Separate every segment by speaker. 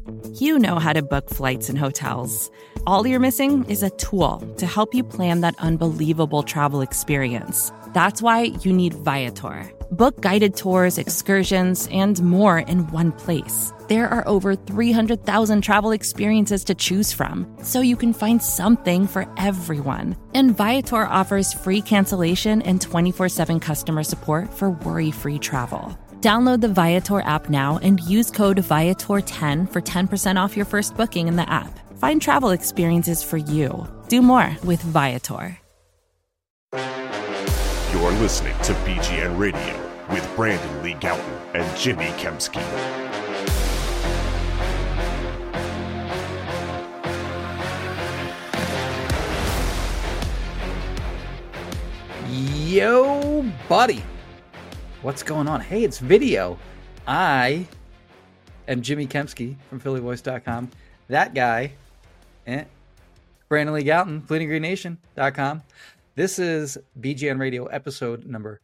Speaker 1: You know how to book flights and hotels. All you're missing is a tool to help you plan that unbelievable travel experience. That's why you need Viator. Book guided tours, excursions, and more in one place. There are over 300,000 travel experiences to choose from, so you can find something for everyone. And Viator offers free cancellation and 24/7 customer support for worry-free travel. Download the Viator app now and use code Viator10 for 10% off your first booking in the app. Find travel experiences for you. Do more with Viator.
Speaker 2: You're listening to BGN Radio with Brandon Lee Gowton and Jimmy Kempski.
Speaker 3: Yo, buddy. What's going on? Hey, it's video. I am Jimmy Kempski from PhillyVoice.com. That guy, Brandon Lee Gowton, BleedingGreenNation.com. This is BGN Radio episode number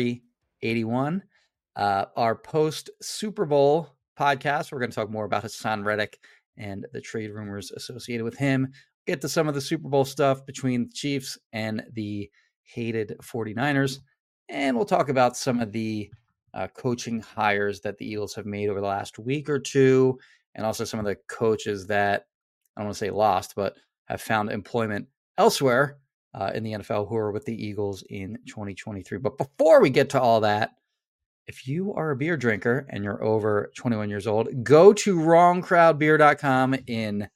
Speaker 3: 381. Our post-Super Bowl podcast. We're going to talk more about Haason Reddick and the trade rumors associated with him. Get to some of the Super Bowl stuff between the Chiefs and the hated 49ers. And we'll talk about some of the coaching hires that the Eagles have made over the last week or two, and also some of the coaches that, I don't want to say lost, but have found employment elsewhere in the NFL who are with the Eagles in 2023. But before we get to all that, if you are a beer drinker and you're over 21 years old, go to wrongcrowdbeer.com in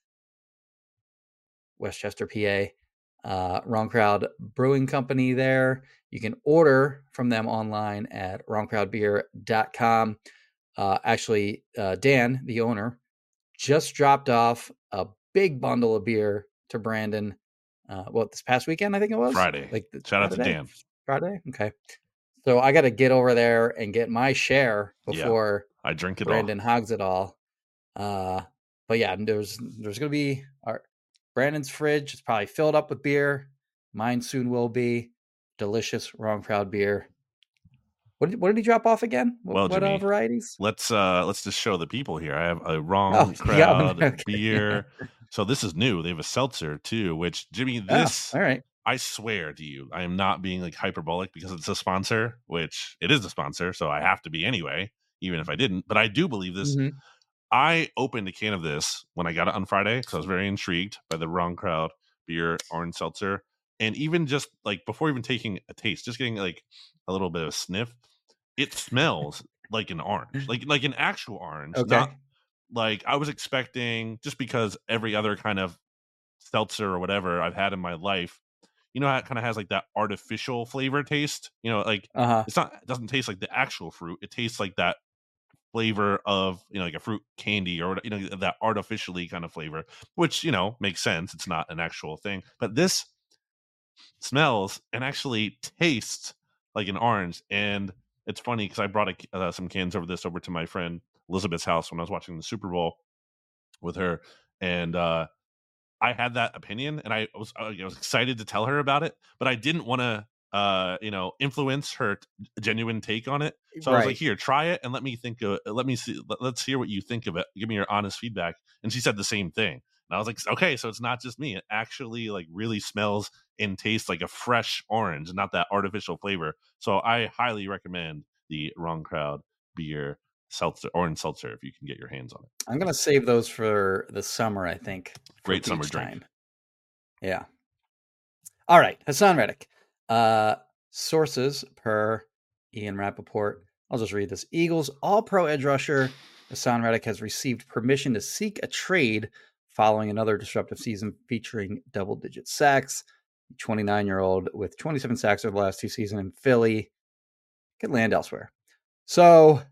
Speaker 3: Westchester, PA. Wrong Crowd Brewing Company there. You can order from them online at wrongcrowdbeer.com. Actually, Dan, the owner, just dropped off a big bundle of beer to Brandon. This past weekend, I think it was?
Speaker 4: Friday. Shout out to Dan.
Speaker 3: Friday? Okay. So I got to get over there and get my share before
Speaker 4: I drink it
Speaker 3: Brandon hogs it all. But yeah, there's going to be Brandon's fridge is probably filled up with beer. Mine soon will be. Delicious Wrong Crowd beer. What did he drop off again? What
Speaker 4: Jimmy,
Speaker 3: varieties?
Speaker 4: Let's just show the people here. I have a Wrong Crowd beer. So this is new. They have a seltzer too, which Jimmy, this
Speaker 3: all right.
Speaker 4: I swear to you, I am not being like hyperbolic because it's a sponsor, which it is a sponsor, so I have to be anyway, even if I didn't. But I do believe this. Mm-hmm. I opened a can of this when I got it on Friday because I was very intrigued by the Wrong Crowd beer orange seltzer. And even just like before even taking a taste, just getting like a little bit of a sniff, it smells like an orange, like an actual orange. Okay. Not like I was expecting, just because every other kind of seltzer or whatever I've had in my life, you know how it kind of has like that artificial flavor taste? You know, like it doesn't taste like the actual fruit. It tastes like that flavor of, you know, like a fruit candy or, you know, that artificially kind of flavor, which, you know, makes sense. It's not an actual thing. But this smells and actually tastes like an orange. And it's funny because I brought some cans over to my friend Elizabeth's house when I was watching the Super Bowl with her, and I had that opinion, and I was excited to tell her about it, but I didn't want to influence her genuine take on it. So I was like, here, try it and let me see, let's hear what you think of it. Give me your honest feedback. And she said the same thing. And I was like, okay, so it's not just me. It actually like really smells and tastes like a fresh orange, not that artificial flavor. So I highly recommend the Wrong Crowd beer seltzer, orange seltzer, if you can get your hands on it.
Speaker 3: I'm going to save those for the summer, I think.
Speaker 4: Great summer drink.
Speaker 3: Yeah. All right. Haason Reddick. Sources per Ian Rappaport. I'll just read this. Eagles all-pro edge rusher Haason Reddick has received permission to seek a trade following another disruptive season featuring double-digit sacks. 29-year-old with 27 sacks over the last two seasons in Philly could land elsewhere. So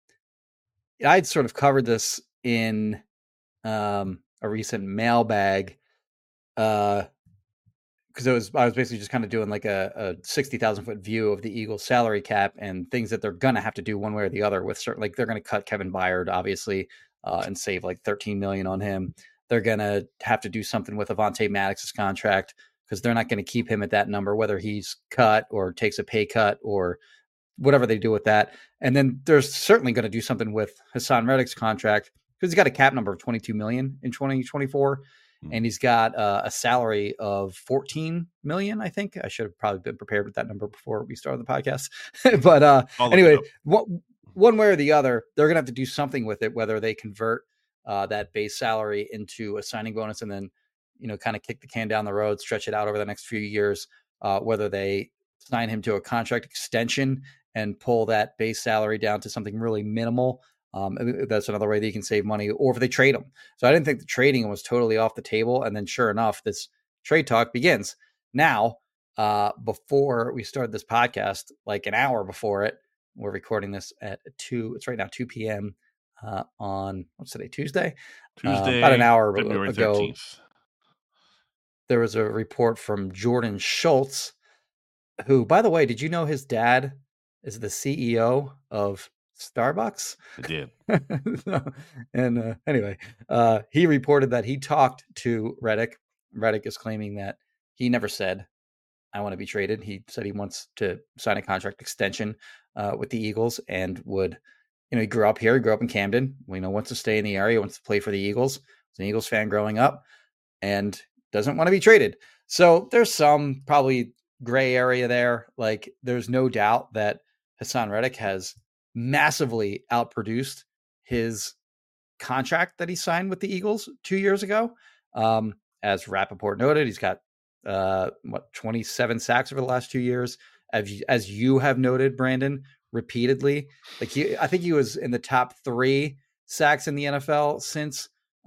Speaker 3: I'd sort of covered this in a recent mailbag because I was basically just kind of doing like a 60,000 foot view of the Eagles salary cap and things that they're going to have to do one way or the other with certain, like they're going to cut Kevin Byard, obviously, and save like $13 million on him. They're going to have to do something with Avonte Maddox's contract because they're not going to keep him at that number, whether he's cut or takes a pay cut or whatever they do with that. And then they're certainly going to do something with Haason Reddick's contract because he's got a cap number of $22 million in 2024, and he's got a salary of $14 million. I think I should have probably been prepared with that number before we started the podcast. But anyway, one way or the other, they're going to have to do something with it, whether they convert that base salary into a signing bonus and then, kind of kick the can down the road, stretch it out over the next few years, whether they sign him to a contract extension and pull that base salary down to something really minimal. That's another way that you can save money, or if they trade him. So I didn't think the trading was totally off the table. And then sure enough, this trade talk begins. Now, before we started this podcast, like an hour before it, we're recording this at 2. It's right now 2 p.m. On what's today? Tuesday, about an hour
Speaker 4: February
Speaker 3: ago.
Speaker 4: 13th.
Speaker 3: There was a report from Jordan Schultz, who, by the way, did you know his dad is the CEO of Starbucks?
Speaker 4: I did.
Speaker 3: And anyway, he reported that he talked to Reddick. Reddick is claiming that he never said, I want to be traded. He said he wants to sign a contract extension with the Eagles and would, he grew up here. He grew up in Camden. Wants to stay in the area, wants to play for the Eagles. He's an Eagles fan growing up and doesn't want to be traded. So there's some probably gray area there. Like, there's no doubt that Haason Reddick has massively outproduced his contract that he signed with the Eagles 2 years ago. As Rappaport noted, he's got 27 sacks over the last 2 years. As you have noted, Brandon, repeatedly, I think he was in the top 3 sacks in the NFL since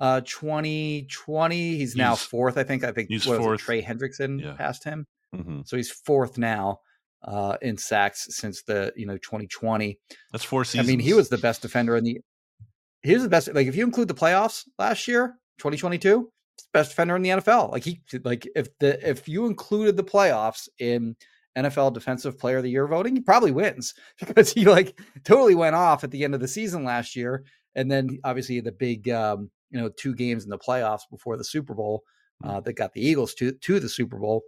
Speaker 3: 2020. He's now fourth. I think
Speaker 4: he's fourth.
Speaker 3: Trey Hendrickson passed him.
Speaker 4: Mm-hmm.
Speaker 3: So he's fourth now in sacks since the 2020.
Speaker 4: That's 4 seasons.
Speaker 3: I mean, he was the best defender he was the best. Like, if you include the playoffs last year, 2022, best defender in the NFL. If you included the playoffs in NFL Defensive Player of the Year voting, he probably wins, because he totally went off at the end of the season last year. And then obviously the big 2 games in the playoffs before the Super Bowl that got the Eagles to the Super Bowl.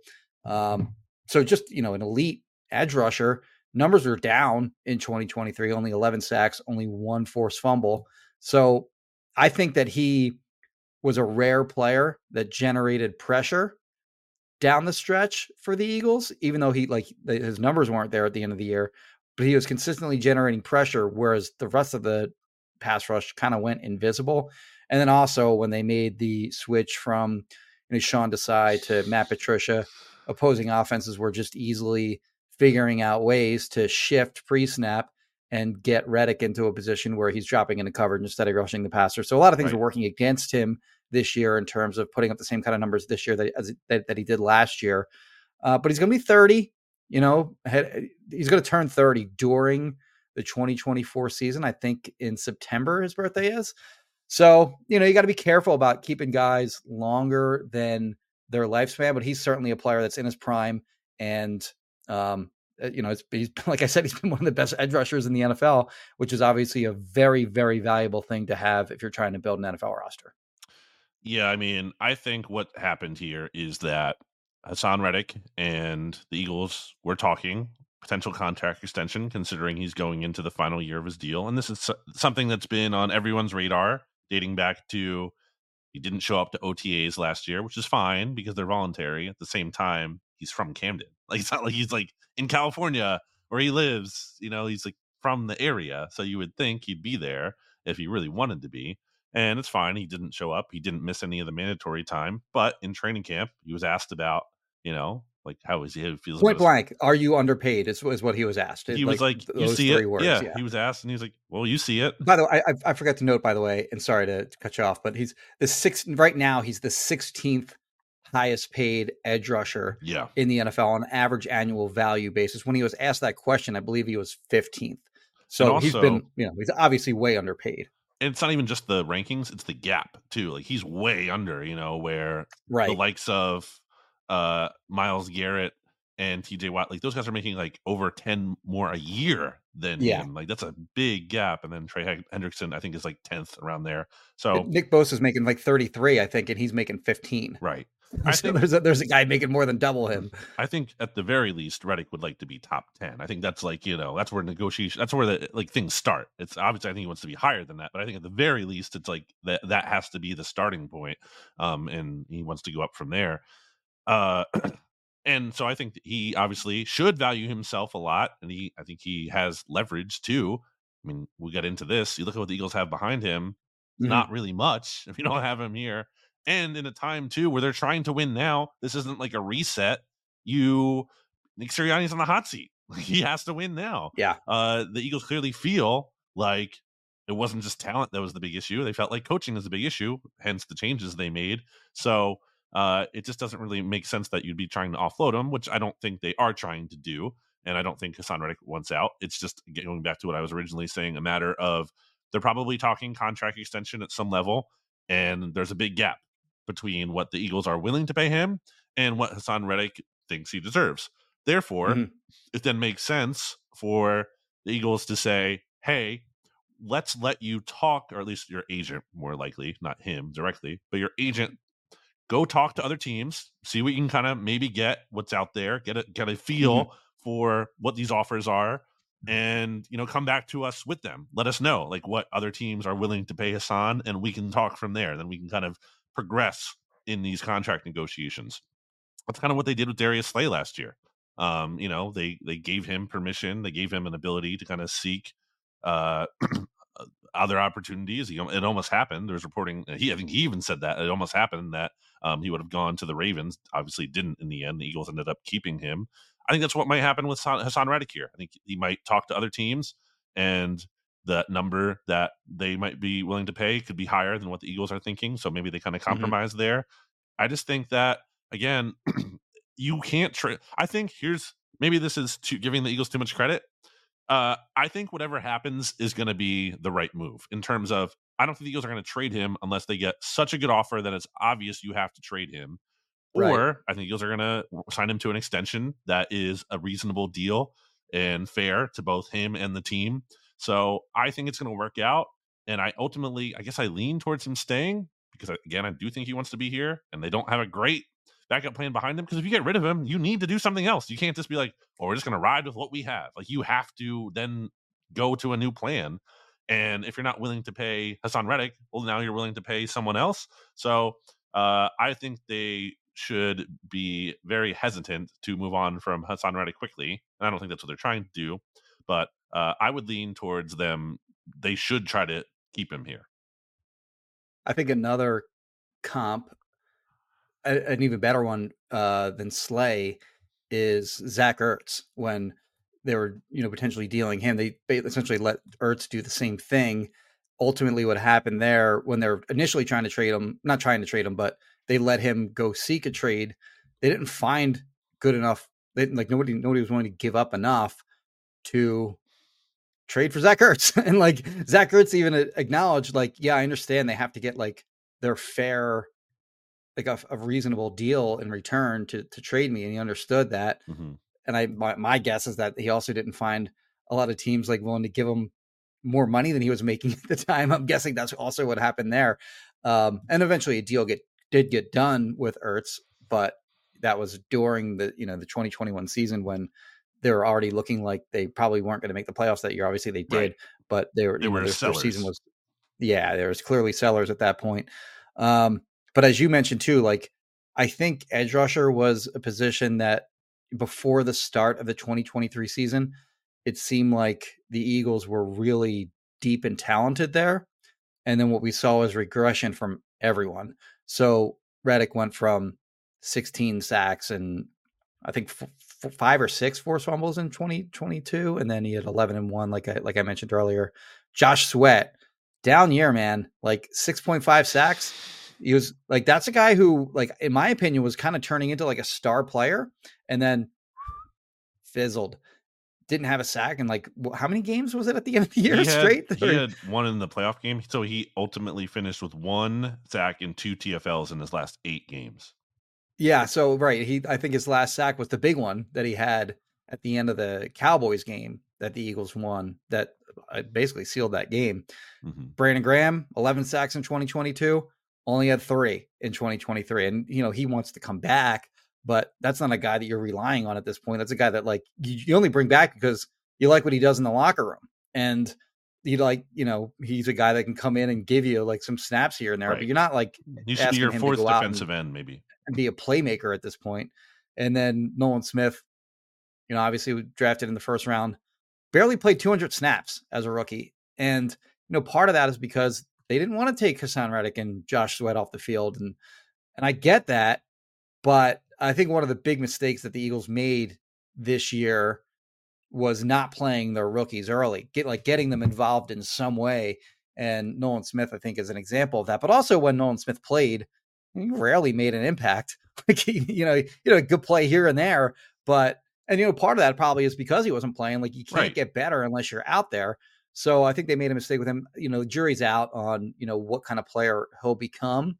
Speaker 3: So just, an elite edge rusher. Numbers are down in 2023, only 11 sacks, only 1 forced fumble. So I think that he was a rare player that generated pressure down the stretch for the Eagles, even though his numbers weren't there at the end of the year, but he was consistently generating pressure, whereas the rest of the pass rush kind of went invisible. And then also when they made the switch from Sean Desai to Matt Patricia, opposing offenses were just easily figuring out ways to shift pre-snap and get Reddick into a position where he's dropping into coverage instead of rushing the passer. So a lot of things were working against him this year in terms of putting up the same kind of numbers this year that he did last year. But he's going to be 30, he's going to turn 30 during the 2024 season. I think in September his birthday is. So, you got to be careful about keeping guys longer than their lifespan, but he's certainly a player that's in his prime. And, he's, like I said, he's been one of the best edge rushers in the NFL, which is obviously a very, very valuable thing to have if you're trying to build an NFL roster.
Speaker 4: Yeah, I mean, I think what happened here is that Haason Reddick and the Eagles were talking potential contract extension, considering he's going into the final year of his deal. And this is something that's been on everyone's radar, dating back to he didn't show up to OTAs last year, which is fine because they're voluntary. At the same time, he's from Camden. It's not like he's in California where he lives. He's from the area. So you would think he'd be there if he really wanted to be. And it's fine. He didn't show up. He didn't miss any of the mandatory time. But in training camp, he was asked about, how is he? How he feels
Speaker 3: point blank. Are you underpaid? Is what he was asked.
Speaker 4: He was you see it? Words, yeah. He was asked, and he was like, well, you see it.
Speaker 3: By the way, I forgot to note, by the way, and sorry to cut you off, but he's right now he's the 16th highest paid edge rusher in the NFL on average annual value basis. When he was asked that question, I believe he was 15th. So also, he's been, he's obviously way underpaid.
Speaker 4: And it's not even just the rankings, it's the gap too. He's way under, where the likes of Myles Garrett and TJ Watt, like those guys are making like over 10 more a year than him. Like that's a big gap. And then Trey Hendrickson, I think, is like 10th around there. So
Speaker 3: Nick Bosa is making like 33, I think, and he's making 15.
Speaker 4: Right.
Speaker 3: I think there's a guy making more than double him.
Speaker 4: I think at the very least, Redick would like to be top 10. I think that's like, that's where negotiation, that's where the like things start. It's obviously, I think he wants to be higher than that, but I think at the very least, it's like that has to be the starting point. And he wants to go up from there. And so I think that he obviously should value himself a lot. And I think he has leverage too. I mean, we got into this. You look at what the Eagles have behind him. Not really much if you don't have him here. And in a time, too, where they're trying to win now, this isn't like a reset. Nick Sirianni's on the hot seat. He has to win now.
Speaker 3: Yeah.
Speaker 4: The Eagles clearly feel like it wasn't just talent that was the big issue. They felt like coaching is the big issue, hence the changes they made. So it just doesn't really make sense that you'd be trying to offload him, which I don't think they are trying to do. And I don't think Haason Reddick wants out. It's just going back to what I was originally saying, a matter of they're probably talking contract extension at some level, and there's a big gap between what the Eagles are willing to pay him and what Haason Reddick thinks he deserves. Therefore, it then makes sense for the Eagles to say, hey, let's let you talk, or at least your agent, more likely, not him directly, but your agent, go talk to other teams, see what you can kind of maybe get what's out there, get a feel for what these offers are, and come back to us with them. Let us know like what other teams are willing to pay Haason, and we can talk from there. Then we can kind of progress in these contract negotiations. That's kind of what they did with Darius Slay last year. They gave him permission, they gave him an ability to kind of seek other opportunities. It almost happened. There's reporting. I think he even said that it almost happened that he would have gone to the Ravens. Obviously, didn't in the end. The Eagles ended up keeping him. I think that's what might happen with Haason Reddick here. I think he might talk to other teams, and the number that they might be willing to pay could be higher than what the Eagles are thinking. So maybe they kind of compromise there. I just think that, again, you can't trade. I think maybe this is giving the Eagles too much credit. I think whatever happens is going to be the right move in terms of, I don't think the Eagles are going to trade him unless they get such a good offer that it's obvious you have to trade him. Right. Or I think the Eagles are going to sign him to an extension that is a reasonable deal and fair to both him and the team. So I think it's going to work out. And I guess I lean towards him staying because, again, I do think he wants to be here, and they don't have a great backup plan behind him. Because if you get rid of him, you need to do something else. You can't just be like, oh, we're just going to ride with what we have. Like, you have to then go to a new plan. And if you're not willing to pay Haason Reddick, well, now you're willing to pay someone else. So I think they should be very hesitant to move on from Haason Reddick quickly. And I don't think that's what they're trying to do. But I would lean towards them. They should try to keep him here.
Speaker 3: I think another comp, an even better one than Slay, is Zach Ertz. When they were, potentially dealing him, they essentially let Ertz do the same thing. Ultimately, what happened there when they're initially trying to trade him, not trying to trade him, but they let him go seek a trade. They didn't find good enough. Nobody was willing to give up enough to trade for Zach Ertz. And Zach Ertz even acknowledged, yeah, I understand they have to get their fair, a reasonable deal in return to trade me. And he understood that. Mm-hmm. And my guess is that he also didn't find a lot of teams willing to give him more money than he was making at the time. I'm guessing that's also what happened there. And eventually a deal did get done with Ertz, but that was during the 2021 season when they were already looking like they probably weren't going to make the playoffs that year. Obviously they did, right. But their season was, there was clearly sellers at that point. But as you mentioned too, I think edge rusher was a position that before the start of the 2023 season, it seemed like the Eagles were really deep and talented there. And then what we saw was regression from everyone. So Reddick went from 16 sacks and I think 5 or 6 forced fumbles in 2022. And then he had 11-1, like I mentioned earlier. Josh Sweat, down year, man, 6.5 sacks. He was that's a guy who, in my opinion, was kind of turning into a star player and then fizzled. Didn't have a sack. And how many games was it at the end of the year straight?
Speaker 4: He had one in the playoff game. So he ultimately finished with 1 sack and 2 TFLs in his last 8 games.
Speaker 3: Yeah. So, right. I think his last sack was the big one that he had at the end of the Cowboys game that the Eagles won that basically sealed that game. Mm-hmm. Brandon Graham, 11 sacks in 2022, only had 3 in 2023. And, he wants to come back, but that's not a guy that you're relying on at this point. That's a guy that like you only bring back because you like what he does in the locker room. And he's a guy that can come in and give you like some snaps here and there, right. But you're not like,
Speaker 4: he should be your fourth defensive end, maybe,
Speaker 3: and be a playmaker at this point. And then Nolan Smith, obviously drafted in the first round, barely played 200 snaps as a rookie. And, part of that is because they didn't want to take Haason Reddick and Josh Sweat off the field. And I get that, but I think one of the big mistakes that the Eagles made this year was not playing their rookies early, getting them involved in some way. And Nolan Smith, I think, is an example of that. But also when Nolan Smith played, he rarely made an impact. Like, a good play here and there, but, and, part of that probably is because he wasn't playing. Like, you can't get better unless you're out there. So I think they made a mistake with him. The jury's out on, what kind of player he'll become.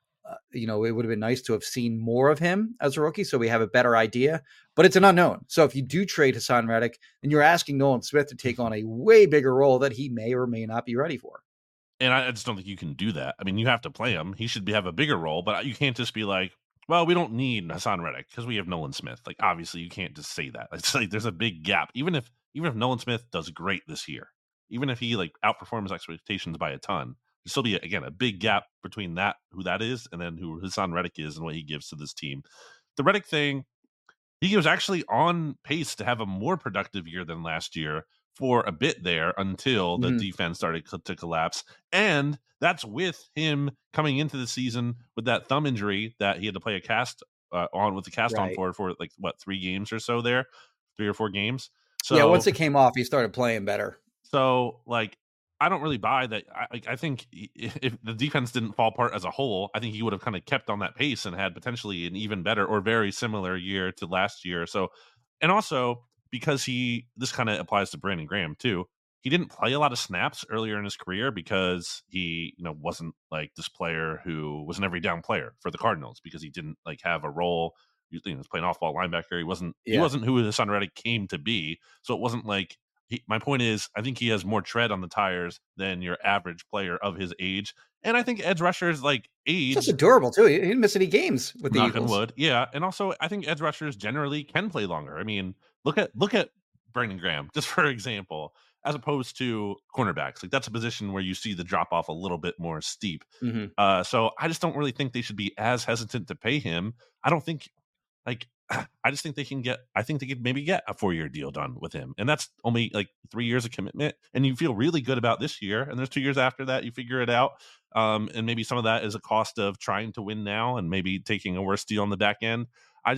Speaker 3: It would have been nice to have seen more of him as a rookie so we have a better idea, but it's an unknown. So if you do trade Haason Reddick, and you're asking Nolan Smith to take on a way bigger role that he may or may not be ready for.
Speaker 4: And I just don't think you can do that. I mean, you have to play him. He should have a bigger role, but you can't just be like, well, we don't need Haason Reddick because we have Nolan Smith. Like, obviously, you can't just say that. It's like there's a big gap. Even if Nolan Smith does great this year, even if he like outperforms expectations by a ton, there'll still be a big gap between who that is, and then who Haason Reddick is and what he gives to this team. The Reddick thing, he was actually on pace to have a more productive year than last year for a bit there until the defense started to collapse. And that's with him coming into the season with that thumb injury that he had to play a cast on for like, 3 games or so there, 3 or 4 games. So
Speaker 3: yeah, once it came off, he started playing better.
Speaker 4: So like, I don't really buy that. I think if the defense didn't fall apart as a whole, I think he would have kind of kept on that pace and had potentially an even better or very similar year to last year. So, and also because this kind of applies to Brandon Graham too. He didn't play a lot of snaps earlier in his career because he, wasn't like this player who was an every down player for the Cardinals because he didn't like have a role. He was playing off ball linebacker. He wasn't who Haason Reddick came to be. So it wasn't like, my point is, I think he has more tread on the tires than your average player of his age. And I think edge rushers like age.
Speaker 3: He's also durable too. He didn't miss any games with the Eagles.
Speaker 4: Wood. Yeah. And also I think edge rushers generally can play longer. I mean, look at Brandon Graham, just for example, as opposed to cornerbacks. Like that's a position where you see the drop off a little bit more steep. Mm-hmm. So I just don't really think they should be as hesitant to pay him. I don't think I just think they could maybe get a 4-year deal done with him. And that's only like 3 years of commitment. And you feel really good about this year. And there's 2 years after that, you figure it out. And maybe some of that is a cost of trying to win now and maybe taking a worse deal on the back end.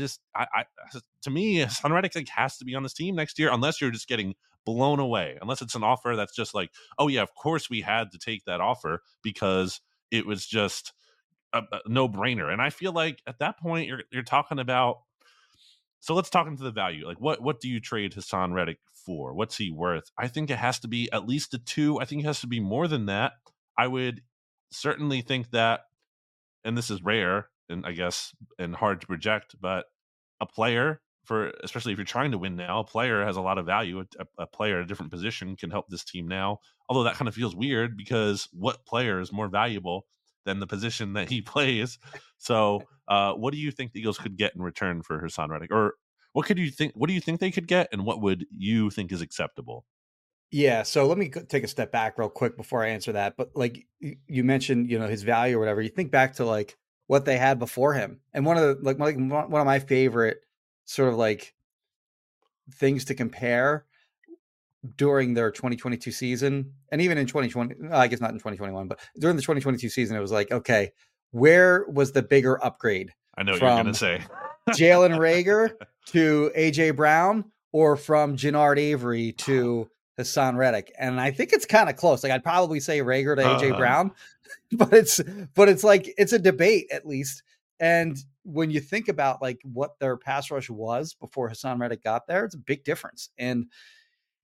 Speaker 4: To me, Haason Reddick has to be on this team next year, unless you're just getting blown away, unless it's an offer that's just like, oh yeah, of course we had to take that offer because it was just a no-brainer. And I feel like at that point you're talking about. So let's talk into the value. Like what do you trade Haason Reddick for? What's he worth? I think it has to be at least a 2. I think it has to be more than that. I would certainly think that, and this is rare and I guess and hard to project, but a player especially if you're trying to win now, a player has a lot of value. A player at a different position can help this team now. Although that kind of feels weird because what player is more valuable than the position that he plays? So what do you think the Eagles could get in return for Haason Reddick? Or what do you think they could get? And what would you think is acceptable?
Speaker 3: Yeah. So let me take a step back real quick before I answer that. But like you mentioned, his value or whatever, you think back to like what they had before him. And one of my favorite sort of like things to compare during their 2022 season, and even in 2020, I guess not in 2021, but during the 2022 season, it was like, okay, where was the bigger upgrade?
Speaker 4: I know what you're going to say.
Speaker 3: Jalen Reagor to AJ Brown, or from Jannard Avery to Haason Reddick? And I think it's kind of close. Like I'd probably say Reagor to AJ Brown, but it's like, it's a debate at least. And when you think about like what their pass rush was before Haason Reddick got there, it's a big difference. And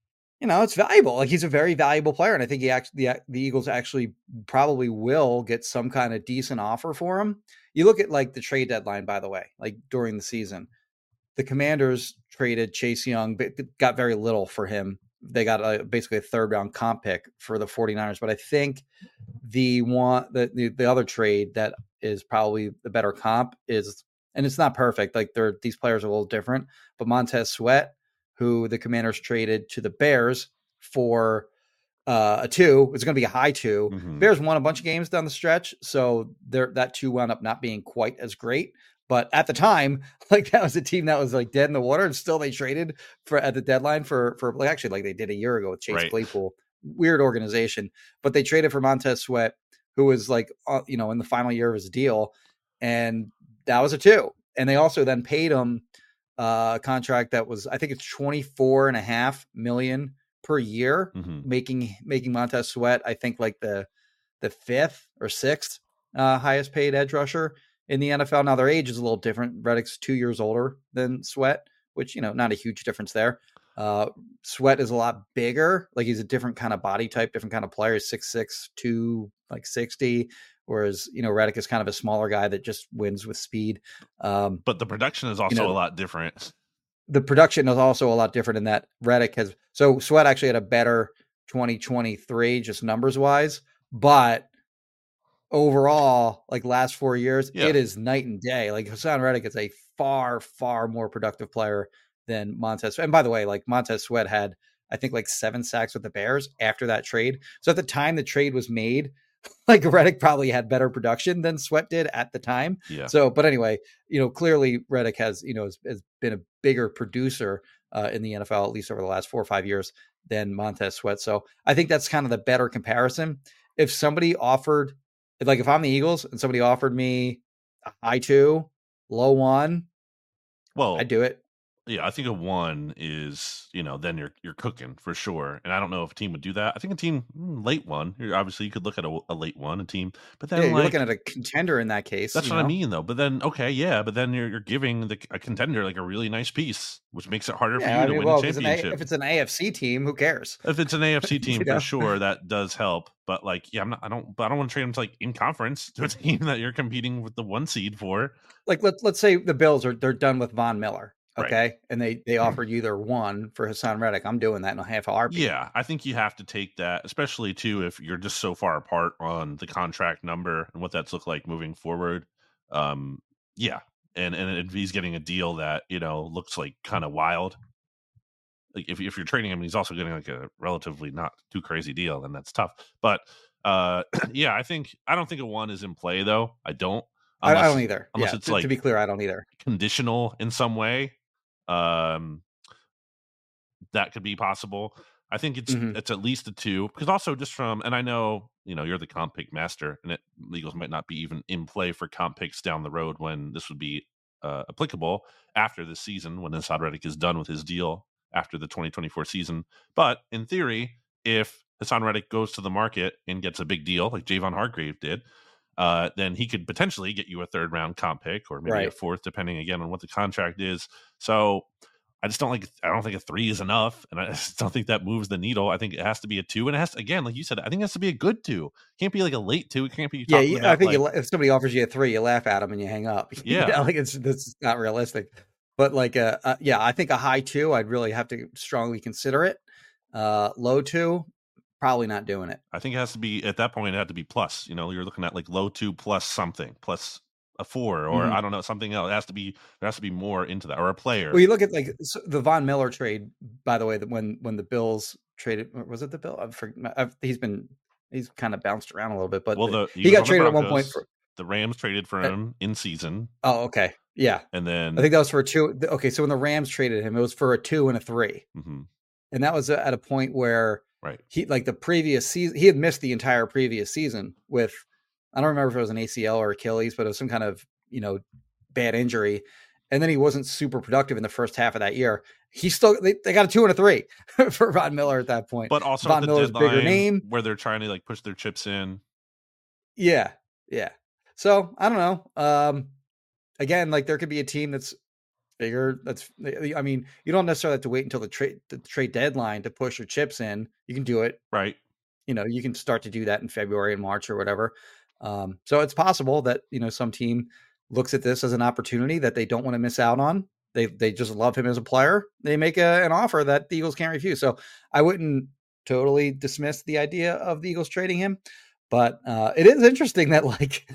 Speaker 3: it's valuable. Like he's a very valuable player, and I think the Eagles actually probably will get some kind of decent offer for him. You look at like the trade deadline, by the way, like during the season, the Commanders traded Chase Young, but got very little for him. They got basically a third round comp pick for the 49ers, but I think the other trade that is probably the better comp is, and it's not perfect. Like these players are a little different, but Montez Sweat, who the Commanders traded to the Bears for a 2. It's going to be a high 2.
Speaker 4: Mm-hmm.
Speaker 3: Bears won a bunch of games down the stretch, so that 2 wound up not being quite as great. But at the time, like that was a team that was like dead in the water, and still they traded at the deadline for like actually like they did a year ago with Chase Claypool. Weird organization, but they traded for Montez Sweat, who was like in the final year of his deal, and that was a 2. And they also then paid him a contract that was, I think it's $24.5 million per year,
Speaker 4: mm-hmm.
Speaker 3: making Montez Sweat, I think like the 5th or 6th highest paid edge rusher in the NFL. Now their age is a little different. Reddick's 2 years older than Sweat, which, not a huge difference there. Sweat is a lot bigger. Like he's a different kind of body type, different kind of player. He's 6'6", 260. Whereas, Reddick is kind of a smaller guy that just wins with speed.
Speaker 4: But the production is also a lot different.
Speaker 3: The production is also a lot different in that Reddick so Sweat actually had a better 2023, just numbers wise, but overall, like last 4 years, it is night and day. Like Hassan Reddick is a far, far more productive player than Montez. And by the way, like Montez Sweat had, I think like 7 sacks with the Bears after that trade. So at the time the trade was made, like Reddick probably had better production than Sweat did at the time.
Speaker 4: Yeah.
Speaker 3: So, but anyway, clearly Reddick has been a bigger producer in the NFL, at least over the last 4 or 5 years, than Montez Sweat. So I think that's kind of the better comparison. If somebody offered, like if I'm the Eagles and somebody offered me a high 2, low 1,
Speaker 4: well,
Speaker 3: I'd do it.
Speaker 4: Yeah, I think a 1 is, then you're cooking for sure. And I don't know if a team would do that. I think a team late 1. Obviously, you could look at a late 1, a team, but then
Speaker 3: you're looking at a contender in that case.
Speaker 4: That's what I mean, though. But then, but then you're giving a contender like a really nice piece, which makes it harder for you to win a championship.
Speaker 3: If it's an AFC team, who cares?
Speaker 4: If it's an AFC team, for sure, that does help. But like, I don't want to trade them to like in conference to a team that you're competing with the 1 seed for.
Speaker 3: Like let's say the Bills they're done with Von Miller. Okay.
Speaker 4: Right.
Speaker 3: And they offered you their 1 for Hassan Reddick. I'm doing that in a half RP.
Speaker 4: Yeah. I think you have to take that, especially too, if you're just so far apart on the contract number and what that's look like moving forward. Yeah. And if he's getting a deal that, looks like kind of wild, like if you're trading him and he's also getting like a relatively not too crazy deal, then that's tough. But yeah, I don't think a 1 is in play though. I don't.
Speaker 3: I don't either.
Speaker 4: Unless it's like,
Speaker 3: to be clear, I don't either.
Speaker 4: Conditional in some way. That could be possible. I think it's at least a 2, because also just and I know, you're the comp pick master, and the Eagles might not be even in play for comp picks down the road when this would be applicable after this season, when Hassan Reddick is done with his deal after the 2024 season. But in theory, if Hassan Reddick goes to the market and gets a big deal like Javon Hargrave did, then he could potentially get you a 3rd round comp pick, or maybe a 4th, depending again on what the contract is. So I don't think a 3 is enough, and I just don't think that moves the needle. I think it has to be a 2, and it has to, again, like you said, I think it has to be a good 2. It can't be like a late 2. It can't be.
Speaker 3: I think if somebody offers you a 3, you laugh at them and you hang up.
Speaker 4: Yeah,
Speaker 3: like that's not realistic. But like I think a high 2, I'd really have to strongly consider it. Low 2. Probably not doing it.
Speaker 4: I think it has to be, at that point, it had to be plus. You're looking at like low 2 plus something, plus a 4, or I don't know, something else. There has to be more into that, or a player.
Speaker 3: Well, you look at like the Von Miller trade, by the way, that when the Bills traded, was it the Bill? He's kind of bounced around a little bit, but he got traded at one point for
Speaker 4: the Rams traded for him in season.
Speaker 3: Oh, okay. Yeah.
Speaker 4: And then
Speaker 3: I think that was for a 2. Okay. So when the Rams traded him, it was for a 2 and a 3.
Speaker 4: Mm-hmm.
Speaker 3: And that was at a point where,
Speaker 4: right,
Speaker 3: he, like the previous season, he had missed the entire previous season with, I don't remember if it was an ACL or Achilles, but it was some kind of, bad injury. And then he wasn't super productive in the first half of that year. He still, they got a 2 and a 3 for Von Miller at that point.
Speaker 4: But also
Speaker 3: Von Miller's bigger name,
Speaker 4: where they're trying to like push their chips in.
Speaker 3: Yeah. Yeah. So I don't know. Again, like there could be a team that's, figure I mean, you don't necessarily have to wait until the trade deadline to push your chips in. You can do it.
Speaker 4: Right.
Speaker 3: You can start to do that in February and March or whatever. So it's possible that, some team looks at this as an opportunity that they don't want to miss out on. They just love him as a player. They make an offer that the Eagles can't refuse. So I wouldn't totally dismiss the idea of the Eagles trading him, but it is interesting that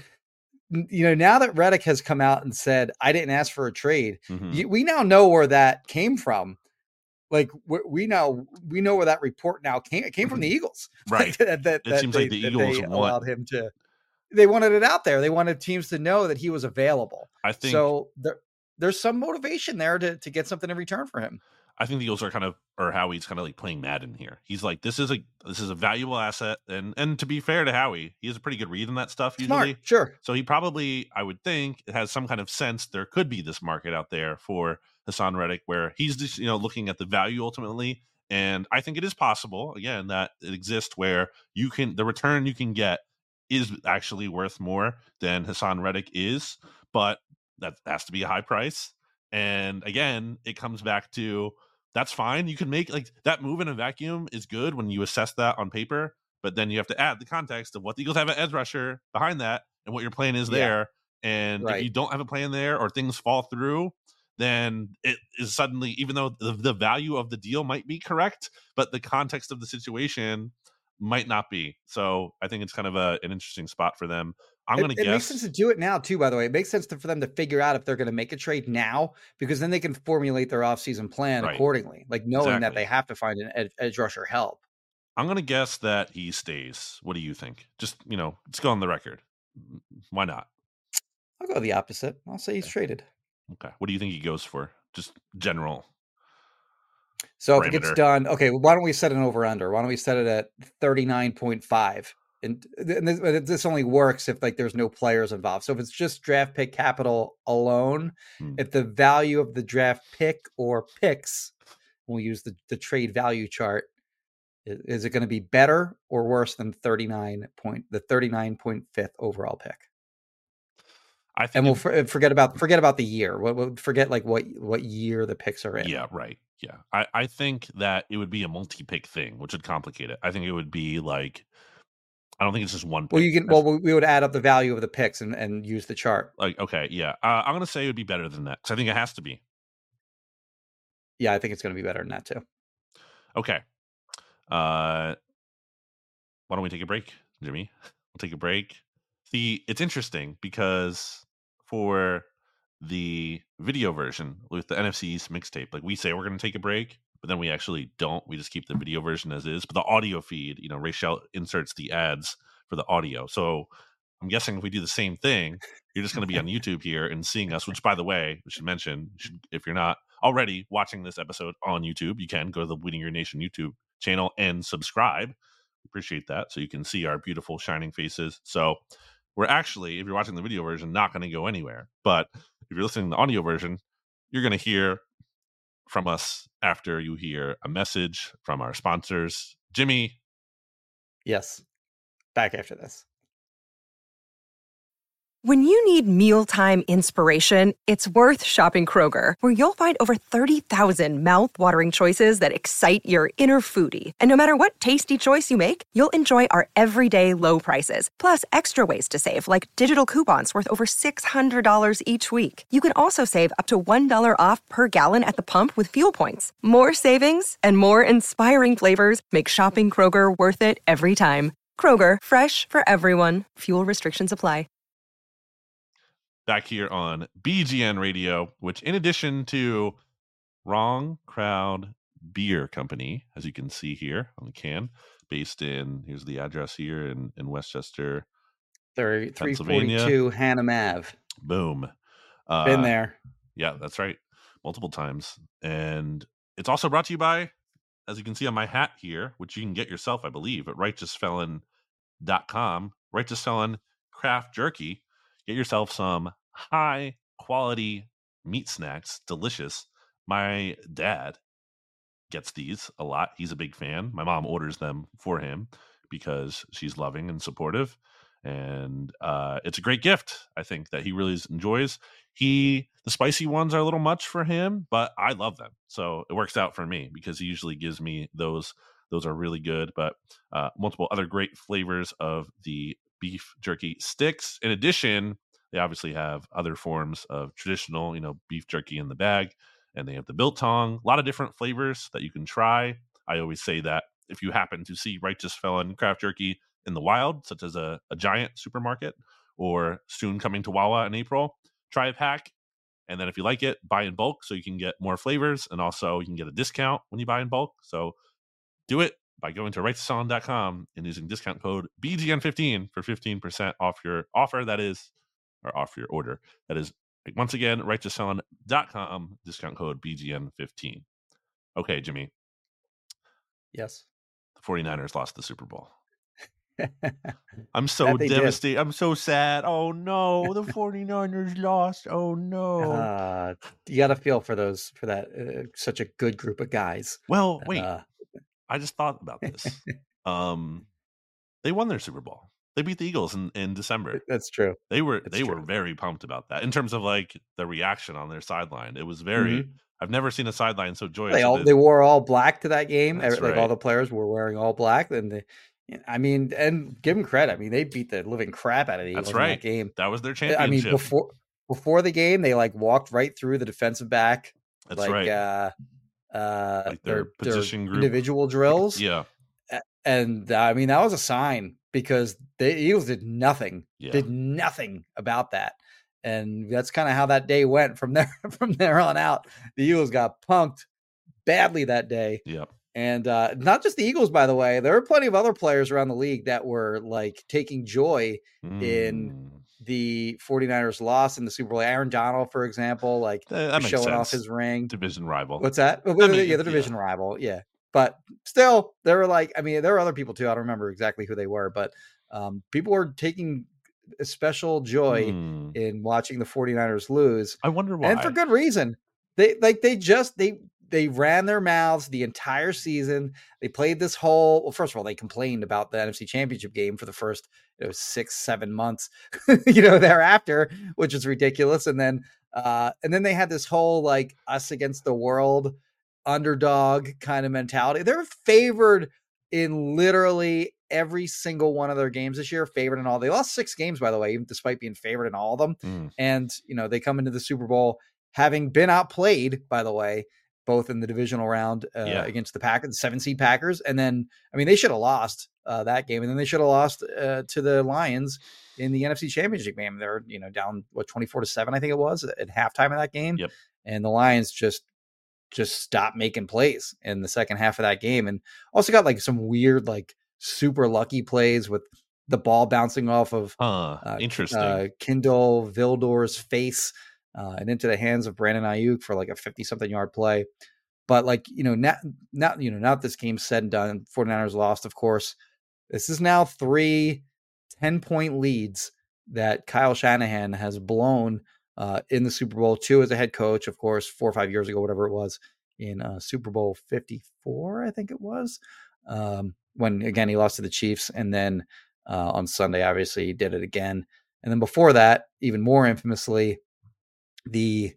Speaker 3: now that Reddick has come out and said, I didn't ask for a trade, we now know where that came from. Like we know where that report now came. It came from the Eagles,
Speaker 4: right? It seems like the Eagles
Speaker 3: allowed him to. They wanted it out there. They wanted teams to know that he was available.
Speaker 4: I think
Speaker 3: so. There's some motivation there to get something in return for him.
Speaker 4: I think the Eagles are Howie's kind of like playing Madden here. He's like, this is a valuable asset, and to be fair to Howie, he has a pretty good read in that stuff usually.
Speaker 3: Smart, sure.
Speaker 4: So he probably, I would think, it has some kind of sense there could be this market out there for Haason Reddick where he's just looking at the value ultimately, and I think it is possible again that it exists where the return you can get is actually worth more than Haason Reddick is, but that has to be a high price. And again, it comes back to that's fine. You can make that move in a vacuum is good when you assess that on paper, but then you have to add the context of what the Eagles have an edge rusher behind that and what your plan is there. And if you don't have a plan there or things fall through, then it is suddenly, even though the value of the deal might be correct, but the context of the situation might not be. So I think it's kind of an interesting spot for them. I'm going to guess.
Speaker 3: It makes sense to do it now, too, by the way. It makes sense for them to figure out if they're going to make a trade now, because then they can formulate their offseason plan accordingly, knowing that they have to find an edge rusher help.
Speaker 4: I'm going to guess that he stays. What do you think? Just, let's go on the record. Why not?
Speaker 3: I'll go the opposite. I'll say he's traded.
Speaker 4: Okay. What do you think he goes for? Just general.
Speaker 3: So if it gets done, okay, why don't we set an over-under? Why don't we set it at 39.5? And this only works if there's no players involved. So if it's just draft pick capital alone, if the value of the draft pick or picks, we'll use the trade value chart, is it going to be better or worse than the 39.5th overall pick?
Speaker 4: I think,
Speaker 3: and we'll forget about the year. We'll forget what year the picks are in.
Speaker 4: Yeah, right. Yeah, I think that it would be a multi-pick thing, which would complicate it. I think it would be I don't think it's just one pick.
Speaker 3: We would add up the value of the picks and use the chart.
Speaker 4: Okay, yeah. I'm going to say it would be better than that because I think it has to be.
Speaker 3: Yeah, I think it's going to be better than that too.
Speaker 4: Okay. Why don't we take a break, Jimmy? We'll take a break. It's interesting because for the video version with the NFC East mixtape, we say we're going to take a break, but then we actually don't. We just keep the video version as is. But the audio feed, Rachel inserts the ads for the audio. So I'm guessing if we do the same thing, you're just going to be on YouTube here and seeing us, which, by the way, we should mention, if you're not already watching this episode on YouTube, you can go to the Bleeding Green Nation YouTube channel and subscribe. Appreciate that. So you can see our beautiful shining faces. So we're actually, if you're watching the video version, not going to go anywhere. But if you're listening to the audio version, you're going to hear from us after you hear a message from our sponsors. Jimmy.
Speaker 3: Yes. Back after this.
Speaker 5: When you need mealtime inspiration, it's worth shopping Kroger, where you'll find over 30,000 mouth-watering choices that excite your inner foodie. And no matter what tasty choice you make, you'll enjoy our everyday low prices, plus extra ways to save, like digital coupons worth over $600 each week. You can also save up to $1 off per gallon at the pump with fuel points. More savings and more inspiring flavors make shopping Kroger worth it every time. Kroger, fresh for everyone. Fuel restrictions apply.
Speaker 4: Back here on BGN Radio, which in addition to Wrong Crowd Beer Company, as you can see here on the can, based in, here's the address here in Westchester,
Speaker 3: 342 Hannam Ave.
Speaker 4: Boom.
Speaker 3: Been there.
Speaker 4: Yeah, that's right. Multiple times. And it's also brought to you by, as you can see on my hat here, which you can get yourself, I believe, at righteousfelon.com, Righteous Felon Craft Jerky. Get yourself some high quality meat snacks. Delicious. My dad gets these a lot. He's a big fan. My mom orders them for him because she's loving and supportive. And it's a great gift, I think, that he really enjoys. The The spicy ones are a little much for him, but I love them. So it works out for me because he usually gives me those. Those are really good, but multiple other great flavors of the beef jerky sticks. In addition, they obviously have other forms of traditional, beef jerky in the bag, and they have the biltong, a lot of different flavors that you can try. I always say that if you happen to see Righteous Felon craft jerky in the wild, such as a giant supermarket or soon coming to Wawa in April, try a pack. And then if you like it, buy in bulk so you can get more flavors, and also you can get a discount when you buy in bulk. So do it by going to righteousfelon.com and using discount code BGN15 for 15% off your offer. That is, or off your order. That is, once again, righteousfelon.com, discount code BGN15. Okay, Jimmy.
Speaker 3: Yes.
Speaker 4: The 49ers lost the Super Bowl. I'm so devastated. I'm so sad. Oh, no. The 49ers lost. Oh, no.
Speaker 3: You got to feel for that such a good group of guys.
Speaker 4: Well, wait. I just thought about this. They won their Super Bowl. They beat the Eagles in December.
Speaker 3: That's true.
Speaker 4: They were very pumped about that in terms of like the reaction on their sideline. It was very. I've never seen a sideline so joyous.
Speaker 3: They wore all black to that game.
Speaker 4: That's
Speaker 3: like
Speaker 4: right.
Speaker 3: All the players were wearing all black. And and give them credit. I mean, they beat the living crap out of the Eagles in that game.
Speaker 4: That was their championship.
Speaker 3: I mean, before the game, they like walked right through the defensive back.
Speaker 4: That's right.
Speaker 3: Like
Speaker 4: their position group
Speaker 3: individual drills.
Speaker 4: Yeah.
Speaker 3: And I mean, that was a sign because the Eagles did nothing about that. And that's kind of how that day went from there on out. The Eagles got punked badly that day.
Speaker 4: Yep.
Speaker 3: And not just the Eagles, by the way, there were plenty of other players around the league that were like taking joy in the 49ers loss in the Super Bowl. Aaron Donald, for example, like showing off his ring.
Speaker 4: Division rival.
Speaker 3: What's that? The division rival. Yeah. But still, there were other people too. I don't remember exactly who they were, but people were taking a special joy in watching the 49ers lose.
Speaker 4: I wonder why.
Speaker 3: And for good reason. They ran their mouths the entire season. They played this whole, first of all, they complained about the NFC Championship game for the first 6-7 months, thereafter, which is ridiculous. And then they had this whole like us against the world underdog kind of mentality. They're favored in literally every single one of their games this year, favored in all. They lost 6 games, by the way, even despite being favored in all of them. And, they come into the Super Bowl having been outplayed, by the way, both in the divisional round against the Packers, 7-seed Packers. And then, they should have lost that game. And then they should have lost to the Lions in the NFC Championship game. They're, down 24-7, I think it was at halftime of that game.
Speaker 4: Yep.
Speaker 3: And the Lions just stopped making plays in the second half of that game. And also got like some weird, like super lucky plays with the ball bouncing off of
Speaker 4: interesting
Speaker 3: Kindle Vildor's face and into the hands of Brandon Ayuk for like a 50-something yard play. But like, now that this game's said and done, 49ers lost, of course. This is now 3 10-point leads that Kyle Shanahan has blown in the Super Bowl, 2 as a head coach, of course, 4 or 5 years ago, whatever it was, in Super Bowl 54, I think it was, when, again, he lost to the Chiefs. And then on Sunday, obviously, he did it again. And then before that, even more infamously, the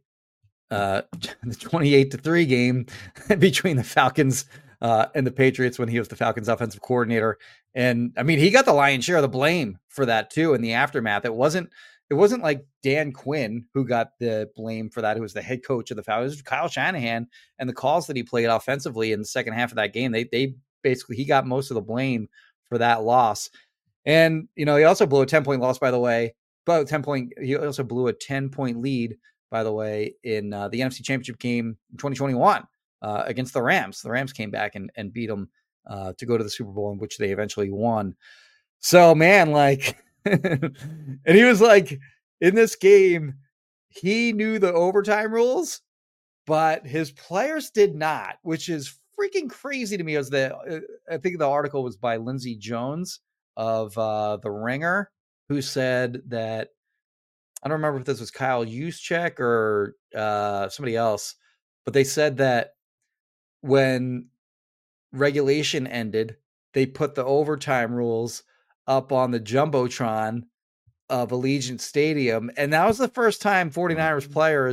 Speaker 3: 28-3 game between the Falcons and the Patriots when he was the Falcons offensive coordinator. And he got the lion's share of the blame for that too in the aftermath. It wasn't like Dan Quinn who got the blame for that, who was the head coach of the Falcons. It was Kyle Shanahan and the calls that he played offensively in the second half of that game. They basically, he got most of the blame for that loss. And, he also blew a 10-point loss, by the way, he also blew a 10-point lead, by the way, in the NFC Championship game in 2021 against the Rams. The Rams came back and beat them to go to the Super Bowl, in which they eventually won. So, man, like, and he was like, in this game, he knew the overtime rules, but his players did not, which is freaking crazy to me. I think the article was by Lindsey Jones of The Ringer, who said that, I don't remember if this was Kyle Juszczyk or somebody else, but they said that when regulation ended, they put the overtime rules up on the Jumbotron of Allegiant Stadium. And that was the first time 49ers players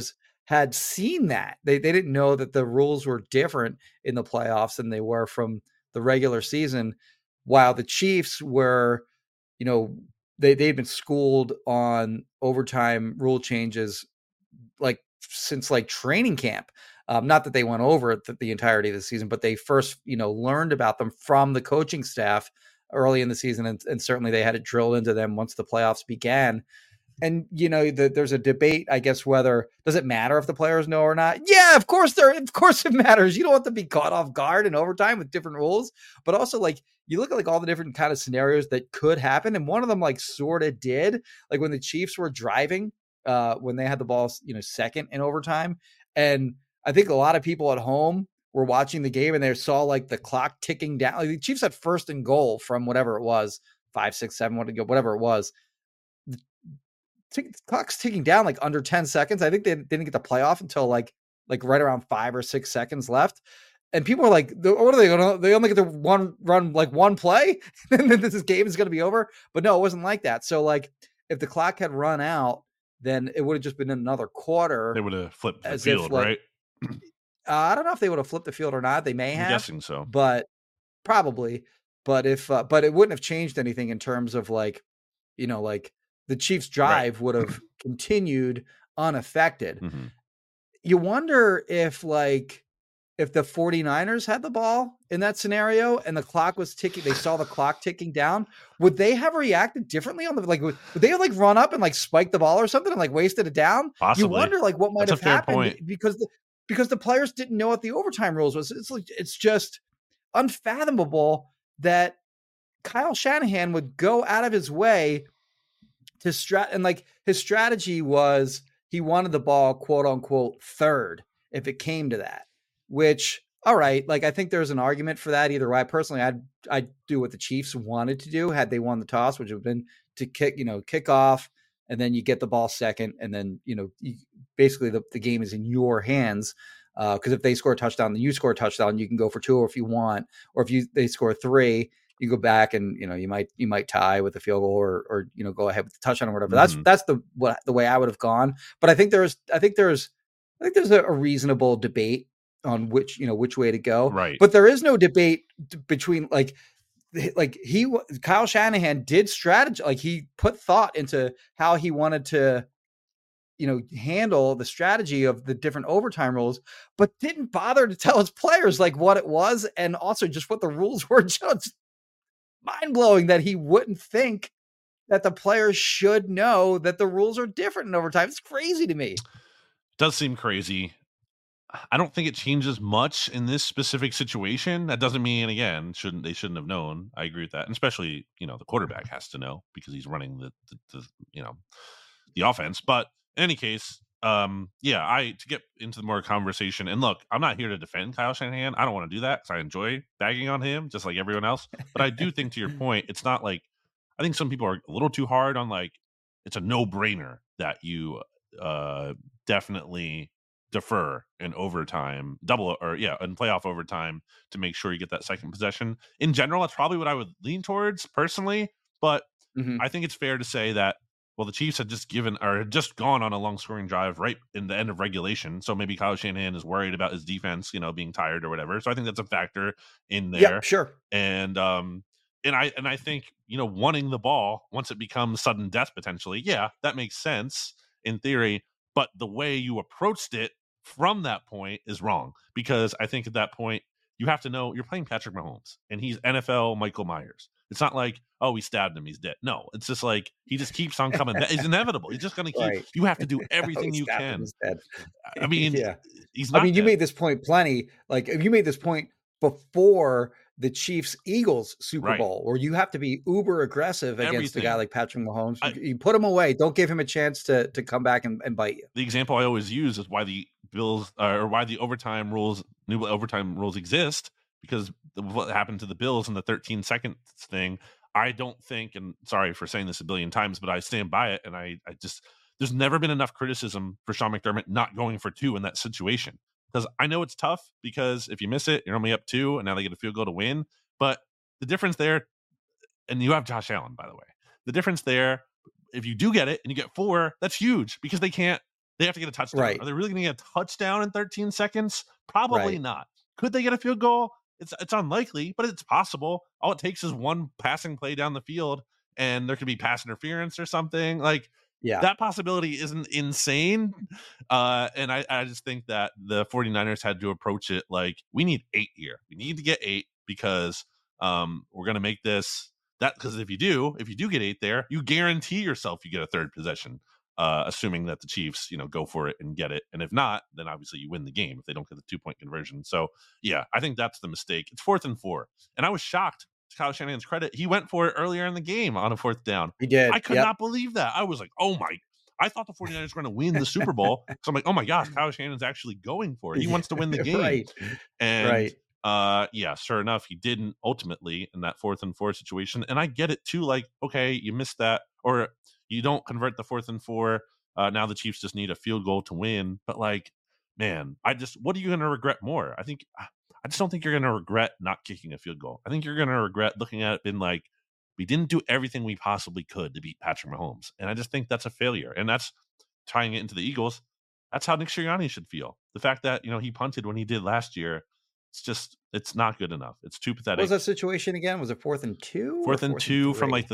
Speaker 3: had seen that. They didn't know that the rules were different in the playoffs than they were from the regular season, while the Chiefs were, they'd been schooled on overtime rule changes like since like training camp. Not that they went over it the entirety of the season, but they first, learned about them from the coaching staff early in the season. And certainly they had it drilled into them once the playoffs began. And, there's a debate, I guess, whether does it matter if the players know or not? Yeah, of course it matters. You don't want to be caught off guard in overtime with different rules, but also like you look at like all the different kind of scenarios that could happen. And one of them like sort of did, like when the Chiefs were driving, when they had the ball, second in overtime. And I think a lot of people at home were watching the game and they saw like the clock ticking down. Like the Chiefs had first and goal from whatever it was, 5, 6, 7, whatever it was. The clock's ticking down like under 10 seconds. I think they didn't get the playoff until like right around 5 or 6 seconds left. And people are like, what are they going to, they only get the one play and then this game is going to be over. But no, it wasn't like that. So like if the clock had run out, then it would have just been another quarter.
Speaker 4: They would have flipped the field, right?
Speaker 3: I don't know if they would have flipped the field or not. They may have.
Speaker 4: I'm guessing so.
Speaker 3: But probably. But but it wouldn't have changed anything in terms of like, like the Chiefs' drive would have continued unaffected.
Speaker 4: Mm-hmm.
Speaker 3: You wonder if the 49ers had the ball in that scenario and the clock was ticking, they saw the clock ticking down, would they have reacted differently on the, like, would they have like run up and like spiked the ball or something and like wasted it down?
Speaker 4: Possibly.
Speaker 3: You wonder like what might have happened
Speaker 4: point.
Speaker 3: because the players didn't know what the overtime rules was. It's just unfathomable that Kyle Shanahan would go out of his way to and like his strategy was he wanted the ball, quote unquote, third if it came to that, which, all right. Like, I think there's an argument for that either way. Personally, I'd do what the Chiefs wanted to do had they won the toss, which would have been to kick off, and then you get the ball second. And then, basically the game is in your hands. Cause if they score a touchdown, then you score a touchdown, you can go for 2, or if you want, or if they score 3, you go back and, you might tie with a field goal or go ahead with the touchdown or whatever.
Speaker 4: Mm-hmm.
Speaker 3: That's the way I would have gone. But I think there's a reasonable debate on which way to go.
Speaker 4: Right.
Speaker 3: But there is no debate between Kyle Shanahan did strategy. Like he put thought into how he wanted to, handle the strategy of the different overtime rules, but didn't bother to tell his players like what it was. And also just what the rules were. Just mind blowing that he wouldn't think that the players should know that the rules are different in overtime. It's crazy to me.
Speaker 4: Does seem crazy. I don't think it changes much in this specific situation. That doesn't mean, again, they shouldn't have known. I agree with that. And especially, the quarterback has to know because he's running the offense. But in any case, to get into the more conversation, and look, I'm not here to defend Kyle Shanahan. I don't want to do that because I enjoy bagging on him just like everyone else. But I do think, to your point, it's not like, I think some people are a little too hard on like, it's a no-brainer that you definitely defer in overtime, in playoff overtime to make sure you get that second possession. In general, that's probably what I would lean towards personally, but I think it's fair to say that, well, the Chiefs had just gone on a long scoring drive right in the end of regulation. So maybe Kyle Shanahan is worried about his defense, being tired or whatever. So I think that's a factor in there.
Speaker 3: Yeah, sure.
Speaker 4: And I think, wanting the ball once it becomes sudden death, potentially. Yeah, that makes sense in theory, but the way you approached it from that point is wrong, because I think at that point you have to know you're playing Patrick Mahomes and he's NFL Michael Myers. It's not like, oh, we stabbed him, he's dead. No, it's just like he just keeps on coming. It's inevitable. He's just going to keep. Right. You have to do everything you can. I mean,
Speaker 3: yeah.
Speaker 4: He's not.
Speaker 3: I mean, you made this point plenty. Like, you made this point before the Chiefs-Eagles Super Bowl, where you have to be uber aggressive against a guy like Patrick Mahomes. You put him away. Don't give him a chance to come back and bite you.
Speaker 4: The example I always use is why the Bills or why the new overtime rules exist, because what happened to the Bills in the 13 seconds thing, I don't think, and sorry for saying this a billion times, but I stand by it. And I just, there's never been enough criticism for Sean McDermott not going for 2 in that situation. Because I know it's tough, because if you miss it, you're only up 2, and now they get a field goal to win. But the difference there, and you have Josh Allen, by the way, the difference there, if you do get it and you get 4, that's huge, because they can't They have to get a touchdown.
Speaker 3: Right.
Speaker 4: Are they really going to get a touchdown in 13 seconds? Probably
Speaker 3: Right.
Speaker 4: not. Could they get a field goal? It's unlikely, but it's possible. All it takes is one passing play down the field, and there could be pass interference or something. Like,
Speaker 3: Yeah.
Speaker 4: that possibility isn't insane. And I just think that the 49ers had to approach it like, we need 8 here. We need to get 8 because we're going to make this that, because if you do get 8 there, you guarantee yourself you get a third possession, assuming that the Chiefs, go for it and get it. And if not, then obviously you win the game if they don't get the 2-point conversion. So yeah, I think that's the mistake. It's 4th and 4. And I was shocked. To Kyle Shanahan's credit, he went for it earlier in the game on a 4th down.
Speaker 3: He did.
Speaker 4: I could not believe that. I was like, I thought the 49ers were going to win the Super Bowl. So I'm like, oh my gosh, Kyle Shanahan's actually going for it. He wants to win the game.
Speaker 3: Right.
Speaker 4: And yeah, sure enough, he didn't ultimately in that 4th and 4 situation. And I get it too. Like, okay, you missed that, or you don't convert the 4th and 4. Now the Chiefs just need a field goal to win. But like, man, what are you going to regret more? I just don't think you're going to regret not kicking a field goal. I think you're going to regret looking at it being like, we didn't do everything we possibly could to beat Patrick Mahomes. And I just think that's a failure. And that's tying it into the Eagles. That's how Nick Sirianni should feel. The fact that, he punted when he did last year, it's not good enough. It's too pathetic.
Speaker 3: What was that situation again? Was it 4th and 2?
Speaker 4: 4th and 2 from like the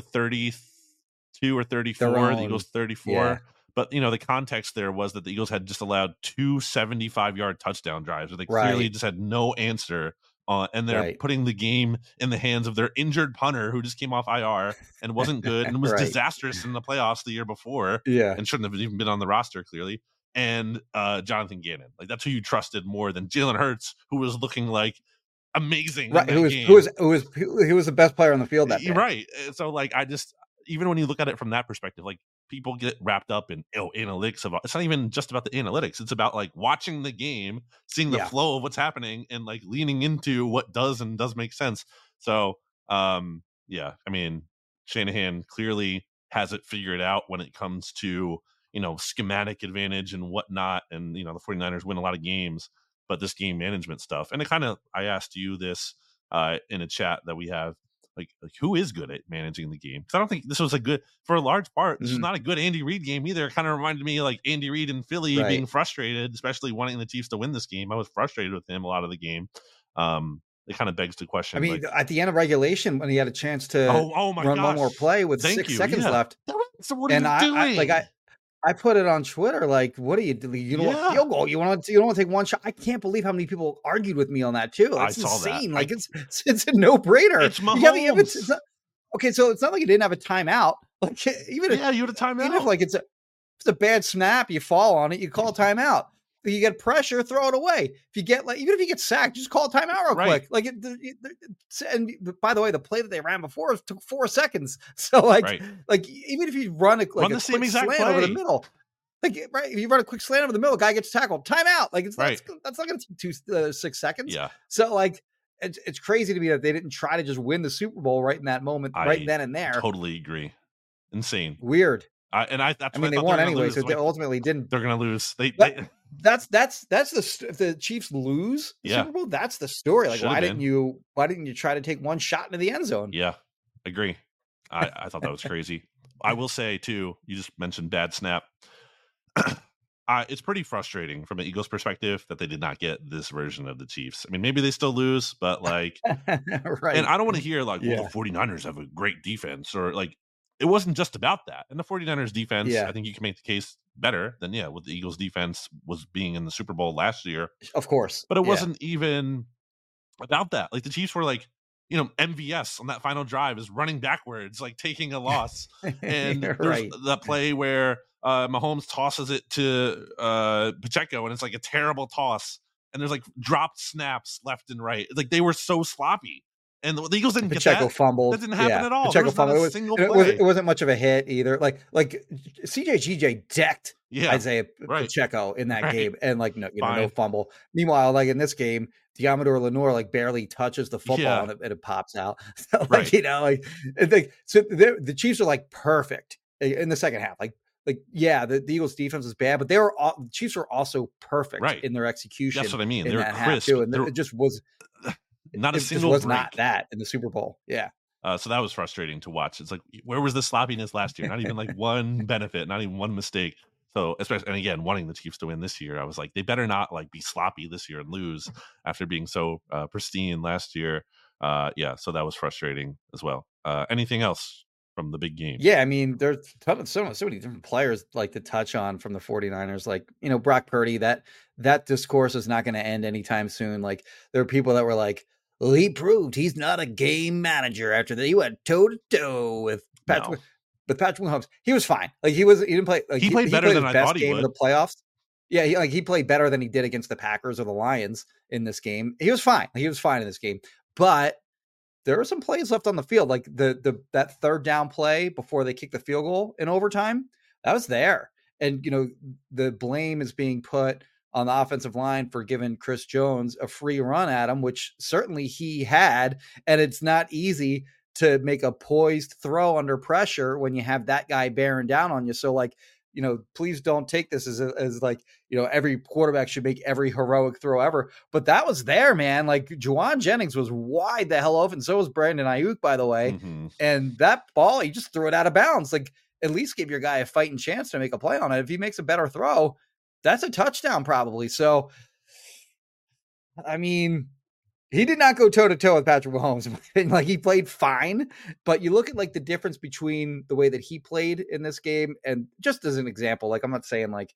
Speaker 4: 32 or 34, the Eagles 34. Yeah. But, the context there was that the Eagles had just allowed 2 75-yard touchdown drives where they clearly just had no answer. And they're putting the game in the hands of their injured punter who just came off IR and wasn't good and was disastrous in the playoffs the year before.
Speaker 3: Yeah.
Speaker 4: And shouldn't have even been on the roster, clearly. And Jonathan Gannon. Like, that's who you trusted more than Jalen Hurts, who was looking like amazing.
Speaker 3: Right. Who was the best player on the field that day.
Speaker 4: Right. So, like, even when you look at it from that perspective, like, people get wrapped up in analytics it's not even just about the analytics. It's about like watching the game, seeing the flow of what's happening, and like leaning into what does make sense. So yeah, I mean, Shanahan clearly has it figured out when it comes to schematic advantage and whatnot, and the 49ers win a lot of games, but this game management stuff, and I asked you this in a chat that we have. Like who is good at managing the game? Because I don't think this was for a large part, this is not a good Andy Reid game either. It kind of reminded me of like Andy Reid in Philly being frustrated, especially wanting the Chiefs to win this game. I was frustrated with him a lot of the game. It kind of begs the question.
Speaker 3: I mean, at the end of regulation, when he had a chance to run one more play with 6 seconds left.
Speaker 4: So what are you doing?
Speaker 3: I put it on Twitter, like, what are you doing? You don't want field goal. You don't want to take one shot. I can't believe how many people argued with me on that too. That's insane. That. Like it's a no-brainer.
Speaker 4: It's Mahomes.
Speaker 3: Okay, so it's not like you didn't have a timeout. Like
Speaker 4: you had a timeout.
Speaker 3: Even if like it's a bad snap, you fall on it, you call a timeout. You get pressure, throw it away. If you get even if you get sacked, just call a timeout real quick. Like, and by the way, the play that they ran before took 4 seconds. So like even if you run a quick slant over the middle, if you run a quick slant over the middle, guy gets tackled, timeout. Like that's not going to take 6 seconds.
Speaker 4: Yeah.
Speaker 3: So like it's crazy to me that they didn't try to just win the Super Bowl right in that moment, right then and there.
Speaker 4: Totally agree. Insane.
Speaker 3: Weird.
Speaker 4: I mean,
Speaker 3: they won anyway, so they ultimately didn't.
Speaker 4: They're going to lose.
Speaker 3: That's if the Chiefs lose the Super Bowl, that's the story. Like, why didn't you try to take one shot into the end zone?
Speaker 4: Yeah, agree. I thought that was crazy. I will say too, you just mentioned bad snap. It's pretty frustrating from an Eagles perspective that they did not get this version of the Chiefs. I mean, maybe they still lose, but like, and I don't want to hear like, well, the 49ers have a great defense, or like, it wasn't just about that. And the 49ers defense, I think you can make the case better than what the Eagles defense was being in the Super Bowl last year.
Speaker 3: Of course.
Speaker 4: But it wasn't even about that. Like the Chiefs were like, MVS on that final drive is running backwards, like taking a loss. And there's that play where Mahomes tosses it to Pacheco, and it's like a terrible toss. And there's like dropped snaps left and right. Like they were so sloppy. And the Eagles didn't
Speaker 3: Pacheco
Speaker 4: get that.
Speaker 3: Fumbled.
Speaker 4: That didn't happen at all.
Speaker 3: Pacheco fumbled.
Speaker 4: It
Speaker 3: wasn't much of a hit either. Like CJ decked Isaiah Pacheco in that game, and like no fumble. Meanwhile, like in this game, Diamador Lenore like barely touches the football and it pops out. So like so the Chiefs are like perfect in the second half. The Eagles defense is bad, but the Chiefs were also perfect in their execution.
Speaker 4: That's what I mean.
Speaker 3: They
Speaker 4: were crisp.
Speaker 3: Too, and it just was.
Speaker 4: Not a single break.
Speaker 3: Not that in the Super Bowl. Yeah.
Speaker 4: So that was frustrating to watch. It's like, where was the sloppiness last year? Not even like one benefit, not even one mistake. So especially, and again, wanting the Chiefs to win this year, I was like, they better not like be sloppy this year and lose after being so pristine last year. Yeah, so that was frustrating as well. Anything else from the big game?
Speaker 3: Yeah, I mean, there's so many different players like to touch on from the 49ers. Like, Brock Purdy, that discourse is not going to end anytime soon. Like, there are people that were like, well, he proved he's not a game manager after that. He went toe to toe with Patrick.
Speaker 4: No.
Speaker 3: With Patrick Mahomes, he was fine. Like, he didn't play. Like,
Speaker 4: he played better than I thought he would.
Speaker 3: In the playoffs. Yeah, he played better than he did against the Packers or the Lions in this game. He was fine. He was fine in this game, but there were some plays left on the field, like that third down play before they kicked the field goal in overtime. That was there, and the blame is being put on the offensive line for giving Chris Jones a free run at him, which certainly he had, and it's not easy to make a poised throw under pressure when you have that guy bearing down on you. So, like, please don't take this as like, every quarterback should make every heroic throw ever. But that was there, man. Like, Juwan Jennings was wide the hell open. So was Brandon Ayuk, by the way. Mm-hmm. And that ball, he just threw it out of bounds. Like, at least give your guy a fighting chance to make a play on it. If he makes a better throw, that's a touchdown probably. So, I mean, he did not go toe-to-toe with Patrick Mahomes. Like, he played fine, but you look at like the difference between the way that he played in this game, and just as an example, like, I'm not saying the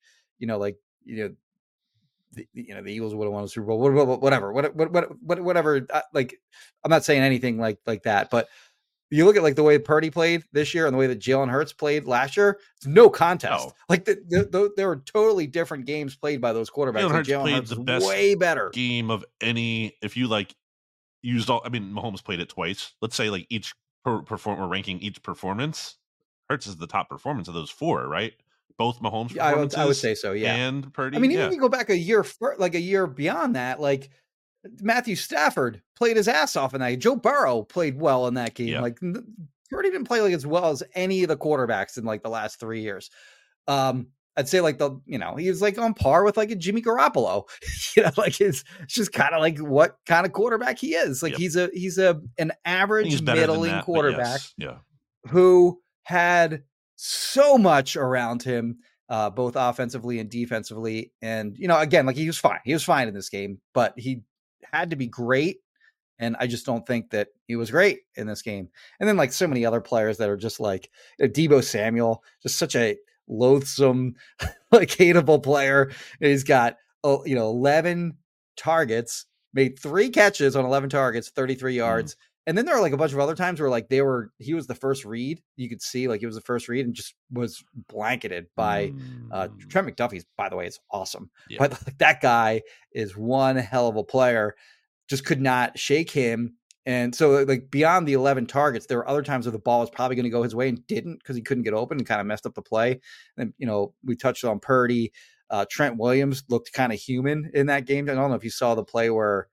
Speaker 3: Eagles would have won a Super Bowl, whatever. Like, I'm not saying anything like that, but you look at like the way Purdy played this year and the way that Jalen Hurts played last year, it's no contest. No. Like, there were totally different games played by those quarterbacks.
Speaker 4: Jalen Hurts played the best
Speaker 3: way better
Speaker 4: game of any. If you like used all, I mean, Mahomes played it twice. Let's say like each performer ranking each performance. Hurts is the top performance of those four, right? Both Mahomes performances.
Speaker 3: I would say so. Yeah,
Speaker 4: and Purdy.
Speaker 3: I mean, even if you go back a year beyond that, like, Matthew Stafford played his ass off in that game. Joe Burrow played well in that game. Yeah. Like, Purdy didn't play like as well as any of the quarterbacks in like the last 3 years. I'd say like he was like on par with like a Jimmy Garoppolo. Like, it's just kind of like what kind of quarterback he is. Like, he's an average middling quarterback who had so much around him, both offensively and defensively. And, again, like, he was fine. He was fine in this game, but he had to be great. And I just don't think that he was great in this game. And then, like, so many other players that are just like Deebo Samuel, just such a loathsome, like, hateable player. He's got 11 targets, made 3 catches on 11 targets, 33 yards. And then there are like a bunch of other times where like he was the first read. You could see like he was the first read and just was blanketed by Trent McDuffie, by the way, is awesome. Yeah. But like, that guy is one hell of a player. Just could not shake him. And so, like, beyond the 11 targets, there were other times where the ball was probably going to go his way and didn't, because he couldn't get open and kind of messed up the play. And, we touched on Purdy. Trent Williams looked kind of human in that game. I don't know if you saw the play where,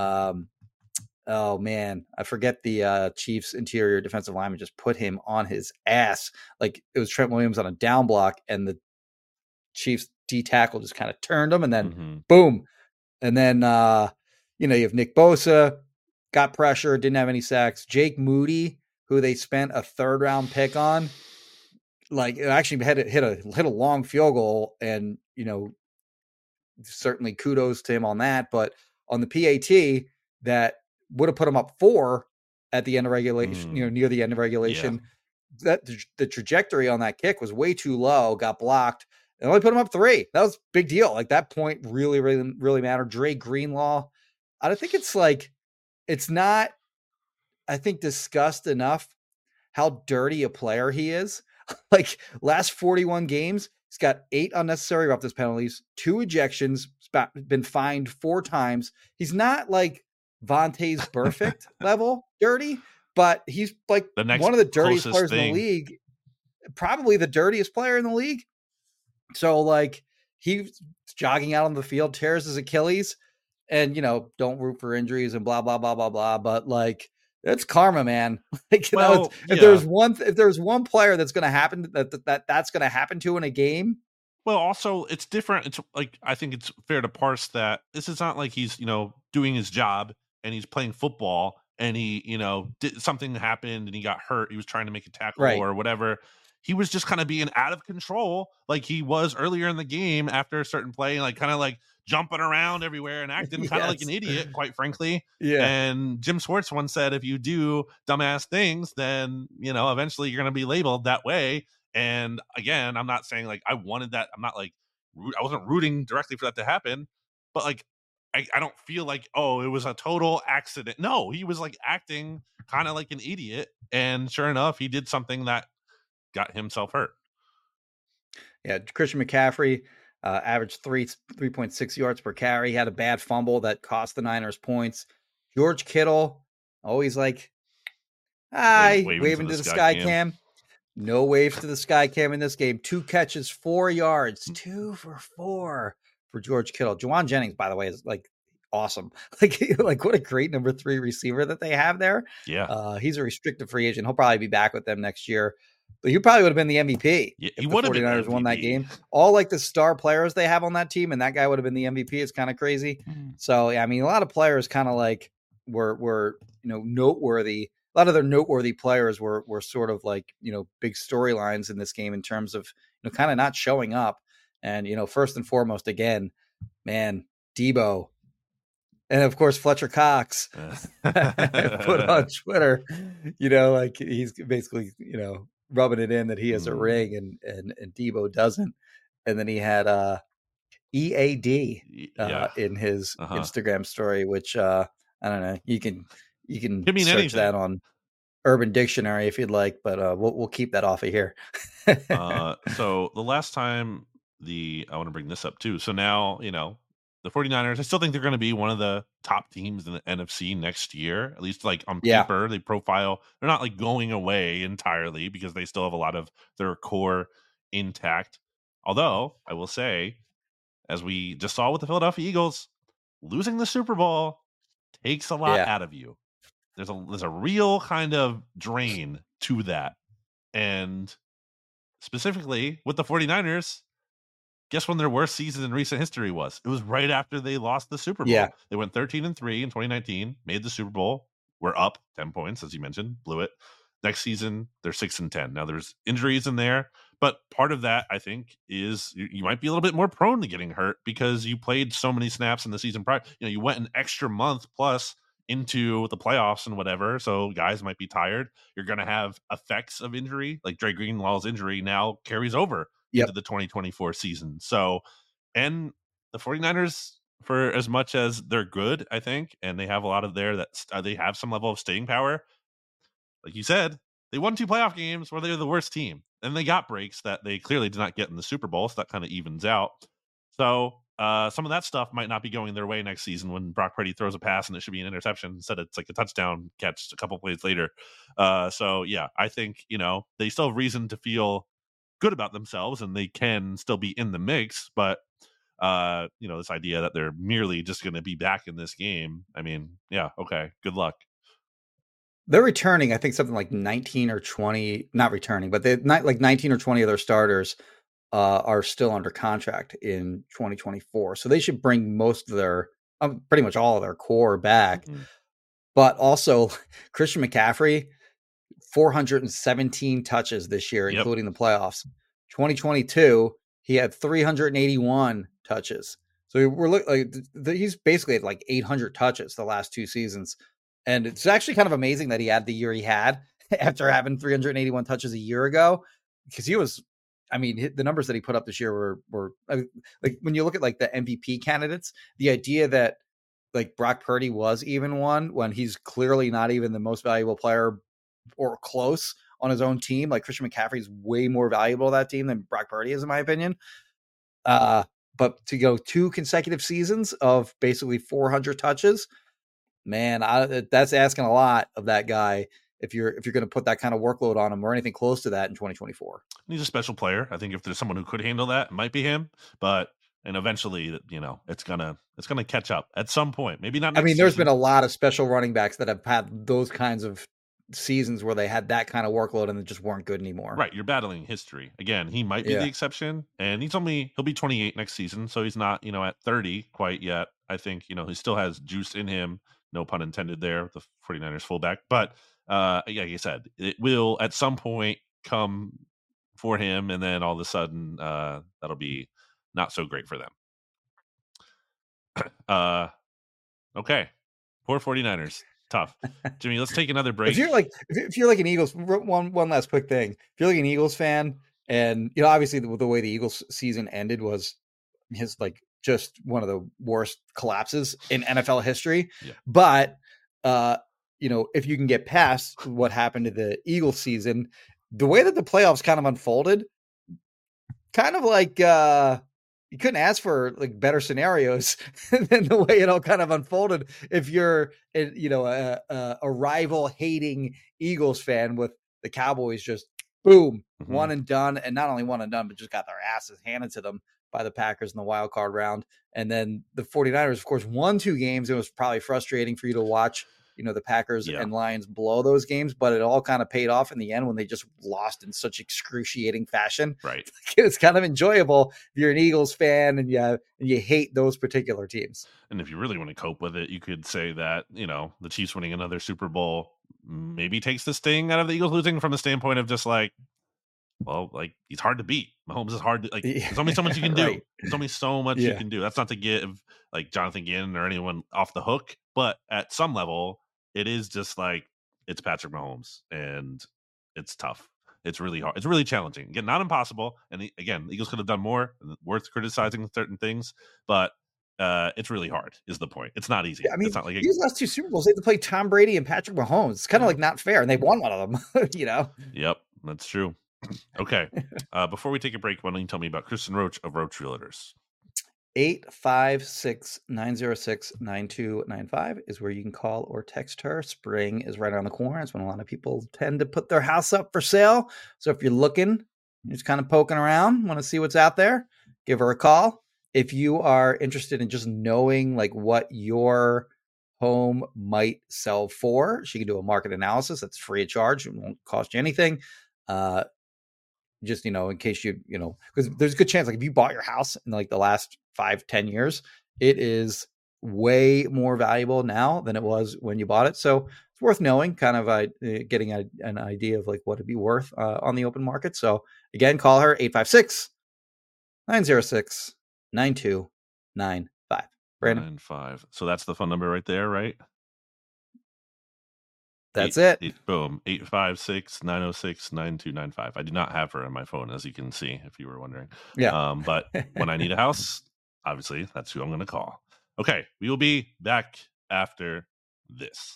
Speaker 3: oh man, I forget the Chiefs interior defensive lineman just put him on his ass. Like, it was Trent Williams on a down block, and the Chiefs D tackle just kind of turned him, and then boom. And then, you have Nick Bosa, got pressure, didn't have any sacks. Jake Moody, who they spent a 3rd round pick on, like, it actually hit a long field goal, and, certainly kudos to him on that. But on the PAT, that would have put him up 4 at the end of regulation, near the end of regulation. Yeah. That the trajectory on that kick was way too low, got blocked, and only put him up 3. That was a big deal. Like, that point really, really, really mattered. Dre Greenlaw, I don't think it's not, I think, discussed enough how dirty a player he is. Like, last 41 games, he's got 8 unnecessary roughness penalties, 2 ejections, been fined 4 times. He's not like Vontaze Burfict level dirty, but he's like one of the dirtiest players in the league, probably the dirtiest player in the league. So, like, he's jogging out on the field, tears his Achilles, and, don't root for injuries and blah, blah, blah, blah, blah. But, like, it's karma, man. Like, if there's one player that's going to happen that's going to happen to in a game.
Speaker 4: Well, also, it's different. It's like, I think it's fair to parse that this is not like he's, doing his job and he's playing football and he, something happened and he got hurt. He was trying to make a tackle or whatever. he was just kind of being out of control like he was earlier in the game after a certain play, like kind of like jumping around everywhere and acting kind of like an idiot, quite frankly.
Speaker 3: Yeah.
Speaker 4: And Jim Schwartz once said, if you do dumbass things, then, eventually you're going to be labeled that way. And again, I'm not saying like I wanted that. I'm not like, I wasn't rooting directly for that to happen, but like, I don't feel like, oh, it was a total accident. No, he was like acting kind of like an idiot. And sure enough, he did something that got himself hurt.
Speaker 3: Yeah, Christian McCaffrey averaged 3.6 yards per carry. He had a bad fumble that cost the Niners points. George Kittle, always like, waving to the sky cam. No waves to the sky cam in this game. 2 catches, 4 yards, 2 for 4 for George Kittle. Juwan Jennings, by the way, is like awesome. Like what a great number 3 receiver that they have there.
Speaker 4: Yeah.
Speaker 3: He's a restricted free agent. He'll probably be back with them next year. But he probably would have been the MVP if the 49ers won that game. All like the star players they have on that team, and that guy would have been the MVP. It's kind of crazy. So, yeah, I mean, a lot of players kind of like were noteworthy. A lot of their noteworthy players were sort of like, big storylines in this game in terms of, kind of not showing up. And, first and foremost, again, man, Debo. And of course, Fletcher Cox put on Twitter, like he's basically, rubbing it in that he has a ring and Debo doesn't. And then he had EAD in his Instagram story, which I don't know. You can search
Speaker 4: anything.
Speaker 3: That on Urban Dictionary if you'd like, but we'll keep that off of here.
Speaker 4: So the last time I want to bring this up too. So now, the 49ers, I still think they're going to be one of the top teams in the NFC next year, at least like on paper. They profile, they're not like going away entirely because they still have a lot of their core intact. Although I will say, as we just saw with the Philadelphia Eagles, losing the Super Bowl takes a lot out of you. There's a real kind of drain to that. And specifically with the 49ers, guess when their worst season in recent history was? It was right after they lost the Super Bowl.
Speaker 3: Yeah.
Speaker 4: They went 13-3 in 2019, made the Super Bowl, were up 10 points, as you mentioned, blew it. Next season, they're 6-10. Now there's injuries in there, but part of that, I think, is you might be a little bit more prone to getting hurt because you played so many snaps in the season prior. You went an extra month plus into the playoffs and whatever, so guys might be tired. You're going to have effects of injury, like Dre Greenlaw's injury now carries over into the 2024 season. So, and the 49ers, for as much as they're good, I think, and they have a lot of there that they have some level of staying power. Like you said, they won 2 playoff games where they're the worst team, and they got breaks that they clearly did not get in the Super Bowl. So that kind of evens out. So some of that stuff might not be going their way next season when Brock Purdy throws a pass and it should be an interception. Instead, it's like a touchdown catch a couple plays later. So yeah, I think, they still have reason to feel good about themselves and they can still be in the mix, but this idea that they're merely just going to be back in this game, I mean, yeah, okay, good luck.
Speaker 3: They're returning, I think, something like 19 or 20, not returning, but they're not like 19 or 20 of their starters are still under contract in 2024. So they should bring most of their, pretty much all of their core back. Mm-hmm. But also Christian McCaffrey, 417 touches this year, including the playoffs. 2022, he had 381 touches. So we're looking like he's basically at like 800 touches the last 2 seasons. And it's actually kind of amazing that he had the year he had after having 381 touches a year ago, because he was, I mean, the numbers that he put up this year were like, when you look at like the MVP candidates, the idea that like Brock Purdy was even one when he's clearly not even the most valuable player or close on his own team. Like Christian McCaffrey is way more valuable to that team than Brock Purdy is, in my opinion. But to go 2 consecutive seasons of basically 400 touches, man, that's asking a lot of that guy if you're going to put that kind of workload on him or anything close to that in 2024.
Speaker 4: He's a special player. I think if there's someone who could handle that, it might be him. And eventually, it's gonna catch up at some point. Maybe not.
Speaker 3: I mean, there's been a lot of special running backs that have had those kinds of seasons where they had that kind of workload and they just weren't good anymore.
Speaker 4: Right. You're battling history. Again, he might be the exception, and he'll be 28 next season. So he's not, at 30 quite yet. I think, he still has juice in him. No pun intended there, the 49ers fullback. But like I said, it will at some point come for him, and then all of a sudden that'll be not so great for them. Okay. Poor 49ers. Tough. Jimmy, let's take another break.
Speaker 3: If you're like an Eagles, one last quick thing. If you're like an Eagles fan, and obviously the way the Eagles season ended was his just one of the worst collapses in NFL history. Yeah. But if you can get past what happened to the Eagles season, the way that the playoffs kind of unfolded, kind of like you couldn't ask for better scenarios than the way it all kind of unfolded. If you're, a rival hating Eagles fan with the Cowboys, just boom, one and done. And not only one and done, but just got their asses handed to them by the Packers in the wild card round. And then the 49ers, of course, won 2 games. It was probably frustrating for you to watch, the Packers and Lions blow those games, but it all kind of paid off in the end when they just lost in such excruciating fashion.
Speaker 4: Right.
Speaker 3: It's kind of enjoyable if you're an Eagles fan and you hate those particular teams.
Speaker 4: And if you really want to cope with it, you could say that, the Chiefs winning another Super Bowl maybe takes the sting out of the Eagles losing from the standpoint of just he's hard to beat. Mahomes is hard to there's only so much you can do. Right. There's only so much you can do. That's not to give Jonathan Gannon or anyone off the hook, but at some level, it is just it's Patrick Mahomes, and it's tough. It's really hard. It's really challenging. Again, not impossible. And again, the Eagles could have done more. Worth criticizing certain things, but it's really hard. Is the point? It's not easy.
Speaker 3: Yeah, I mean,
Speaker 4: it's not
Speaker 3: these last 2 Super Bowls, they had to play Tom Brady and Patrick Mahomes. It's kind of not fair, and they won one of them.
Speaker 4: Yep, that's true. Okay. Before we take a break, why don't you tell me about Kristen Roach of Roach Realtors?
Speaker 3: 856-906-9295 is where you can call or text her. Spring is right around the corner. It's when a lot of people tend to put their house up for sale. So if you're looking, you're just kind of poking around, want to see what's out there, give her a call. If you are interested in just knowing what your home might sell for, she can do a market analysis that's free of charge. It won't cost you anything. Just, in case because there's a good chance, if you bought your house in the last 5-10 years, it is way more valuable now than it was when you bought it. So it's worth knowing, kind of getting an idea of what it'd be worth on the open market. So again, call her 856-906-9295. Brandon.
Speaker 4: 95. So that's the phone number right there, right?
Speaker 3: That's it.
Speaker 4: Boom. 856-906-9295. I do not have her on my phone, as you can see, if you were wondering.
Speaker 3: Yeah.
Speaker 4: But when I need a house, obviously, that's who I'm going to call. Okay. We will be back after this.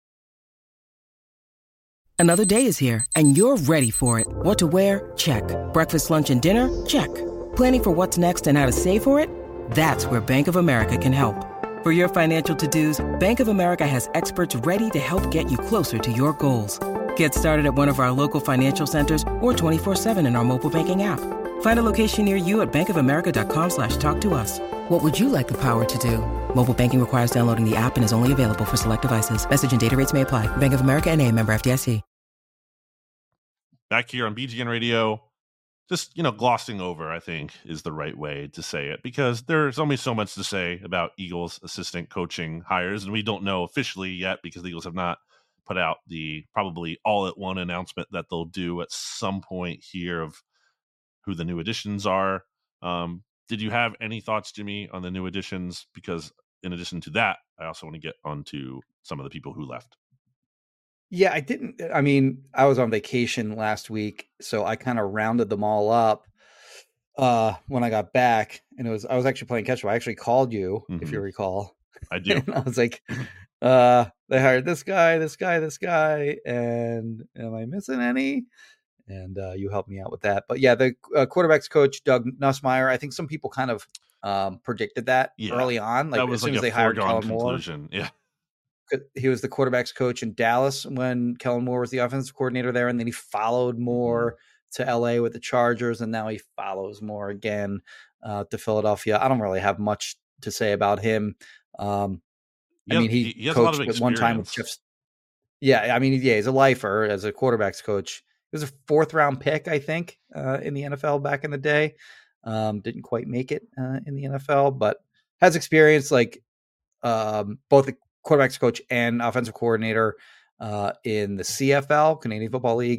Speaker 6: Another day is here, and you're ready for it. What to wear? Check. Breakfast, lunch, and dinner? Check. Planning for what's next and how to save for it? That's where Bank of America can help. For your financial to-dos, Bank of America has experts ready to help get you closer to your goals. Get started at one of our local financial centers or 24/7 in our mobile banking app. Find a location near you at bankofamerica.com/talktous. What would you like the power to do? Mobile banking requires downloading the app and is only available for select devices. Message and data rates may apply. Bank of America N.A., member FDIC.
Speaker 4: Back here on BGN Radio. Just, glossing over, I think, is the right way to say it, because there's only so much to say about Eagles assistant coaching hires, and we don't know officially yet because the Eagles have not put out the probably all-at-one announcement that they'll do at some point here of who the new additions are. Did you have any thoughts, Jimmy, on the new additions? Because in addition to that, I also want to get onto some of the people who left.
Speaker 3: Yeah, I didn't. I mean, I was on vacation last week, so I kind of rounded them all up when I got back, and I was actually playing catch up. I actually called you, if you recall.
Speaker 4: I do.
Speaker 3: And I was like, they hired this guy, and am I missing any? And you helped me out with that. But yeah, the quarterbacks coach, Doug Nussmeier, I think some people kind of predicted that early on.
Speaker 4: That was
Speaker 3: as soon
Speaker 4: as
Speaker 3: they hired Kellen Moore.
Speaker 4: Yeah.
Speaker 3: He was the quarterbacks coach in Dallas when Kellen Moore was the offensive coordinator there. And then he followed Moore to LA with the Chargers. And now he follows Moore again to Philadelphia. I don't really have much to say about him. I mean, he coached at one time with Jeff. Yeah. I mean, he's a lifer as a quarterbacks coach. He was a 4th round pick, I think, in the NFL back in the day. Didn't quite make it in the NFL, but has experience both the quarterbacks coach and offensive coordinator in the CFL, Canadian Football League,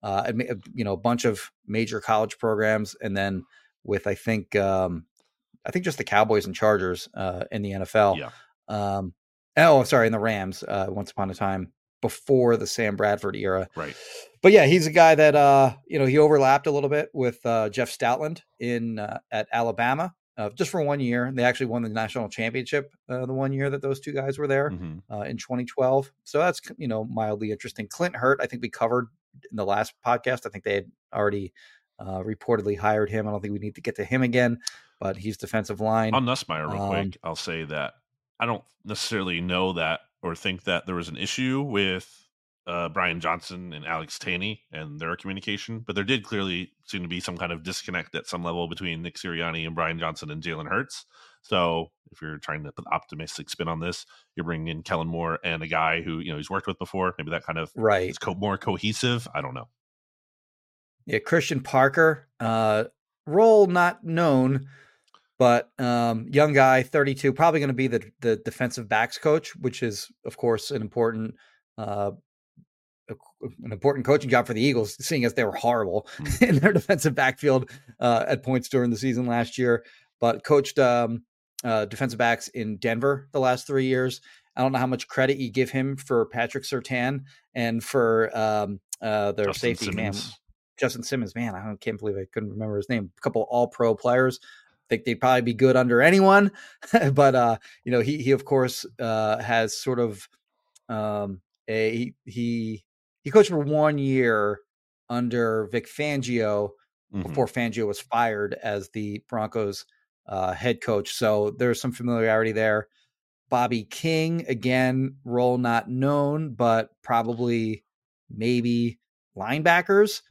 Speaker 3: a bunch of major college programs, and then with I think just the Cowboys and Chargers in the NFL.
Speaker 4: Yeah.
Speaker 3: In the Rams once upon a time before the Sam Bradford era.
Speaker 4: Right.
Speaker 3: But yeah, he's a guy that he overlapped a little bit with Jeff Stoutland at Alabama just for 1 year. They actually won the national championship the 1 year that those two guys were there in 2012. So that's mildly interesting. Clint Hurt, I think we covered in the last podcast. I think they had already reportedly hired him. I don't think we need to get to him again, but he's defensive line.
Speaker 4: On Nussmeier, real quick, I'll say that I don't necessarily know that or think that there was an issue with Brian Johnson and Alex Taney and their communication, but there did clearly seem to be some kind of disconnect at some level between Nick Sirianni and Brian Johnson and Jalen Hurts. So if you're trying to put optimistic spin on this, you're bringing in Kellen Moore and a guy who he's worked with before. Maybe that kind of is more cohesive. I don't know.
Speaker 3: Yeah, Christian Parker, role not known, but young guy, 32, probably going to be the defensive backs coach, which is of course an important coaching job for the Eagles, seeing as they were horrible in their defensive backfield at points during the season last year, but coached defensive backs in Denver the last 3 years. I don't know how much credit you give him for Patrick Surtain and for their
Speaker 4: Justin
Speaker 3: safety
Speaker 4: Simmons.
Speaker 3: man, Justin Simmons. Man, I can't believe I couldn't remember his name. A couple all-pro players. I think they'd probably be good under anyone, but he of course has sort of he coached for 1 year under Vic Fangio before Fangio was fired as the Broncos head coach. So there's some familiarity there. Bobby King, again, role not known, but probably maybe linebackers,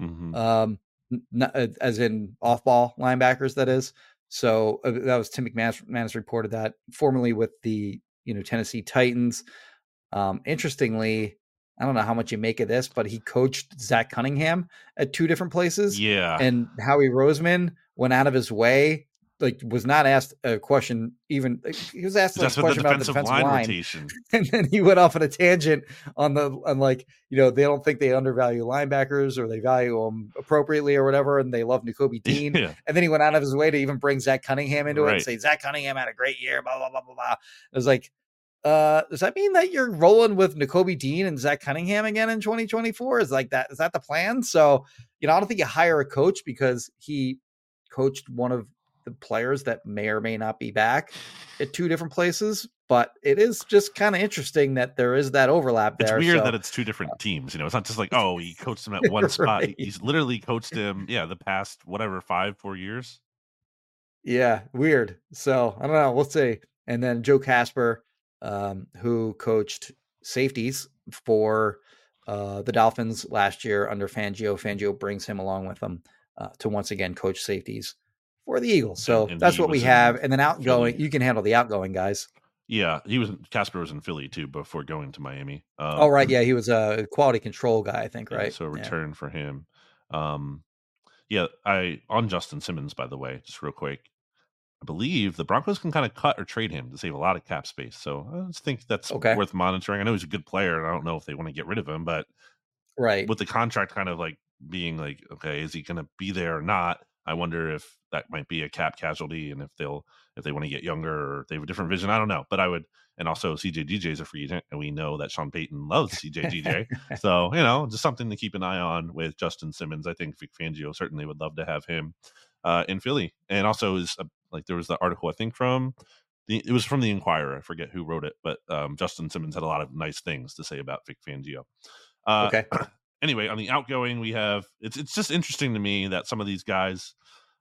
Speaker 3: as in off-ball linebackers, that is. So that was Tim McManus reported that, formerly with the Tennessee Titans. Interestingly, I don't know how much you make of this, but he coached Zach Cunningham at two different places.
Speaker 4: Yeah.
Speaker 3: And Howie Roseman went out of his way, was not asked a question, even he was asked a question about the defensive line
Speaker 4: rotation.
Speaker 3: And then he went off on a tangent on they don't think they undervalue linebackers or they value them appropriately or whatever. And they love Nakobe Dean.
Speaker 4: Yeah.
Speaker 3: And then he went out of his way to even bring Zach Cunningham into it and say, Zach Cunningham had a great year, blah, blah, blah, blah, blah. It was like, does that mean that you're rolling with Nakobe Dean and Zach Cunningham again in 2024? Is that the plan? So, I don't think you hire a coach because he coached one of the players that may or may not be back at two different places, but it is just kind of interesting that there is that overlap there.
Speaker 4: It's weird that it's two different teams. It's not just like, he coached him at one spot. He's literally coached him, the past 4 years.
Speaker 3: Yeah, weird. So I don't know. We'll see. And then Joe Casper, who coached safeties for the Dolphins last year under Fangio. Fangio brings him along with him to once again coach safeties for the Eagles. So that's what we have. And then outgoing, you can handle the outgoing guys.
Speaker 4: Yeah, Casper was in Philly too before going to Miami.
Speaker 3: Right. Yeah, he was a quality control guy, I think, right?
Speaker 4: So a return for him. On Justin Simmons, by the way, just real quick, I believe the Broncos can kind of cut or trade him to save a lot of cap space. So I just think that's worth monitoring. I know he's a good player, and I don't know if they want to get rid of him, but with the contract kind of being okay, is he going to be there or not? I wonder if that might be a cap casualty, and if they want to get younger or they have a different vision. I don't know, but I would. And also, CJ DJ is a free agent, and we know that Sean Payton loves CJ DJ. So just something to keep an eye on with Justin Simmons. I think Vic Fangio certainly would love to have him in Philly, and also is there was the article I think it was from the Inquirer. I forget who wrote it, but Justin Simmons had a lot of nice things to say about Vic Fangio.
Speaker 3: Okay.
Speaker 4: Anyway, on the outgoing, we have it's just interesting to me that some of these guys,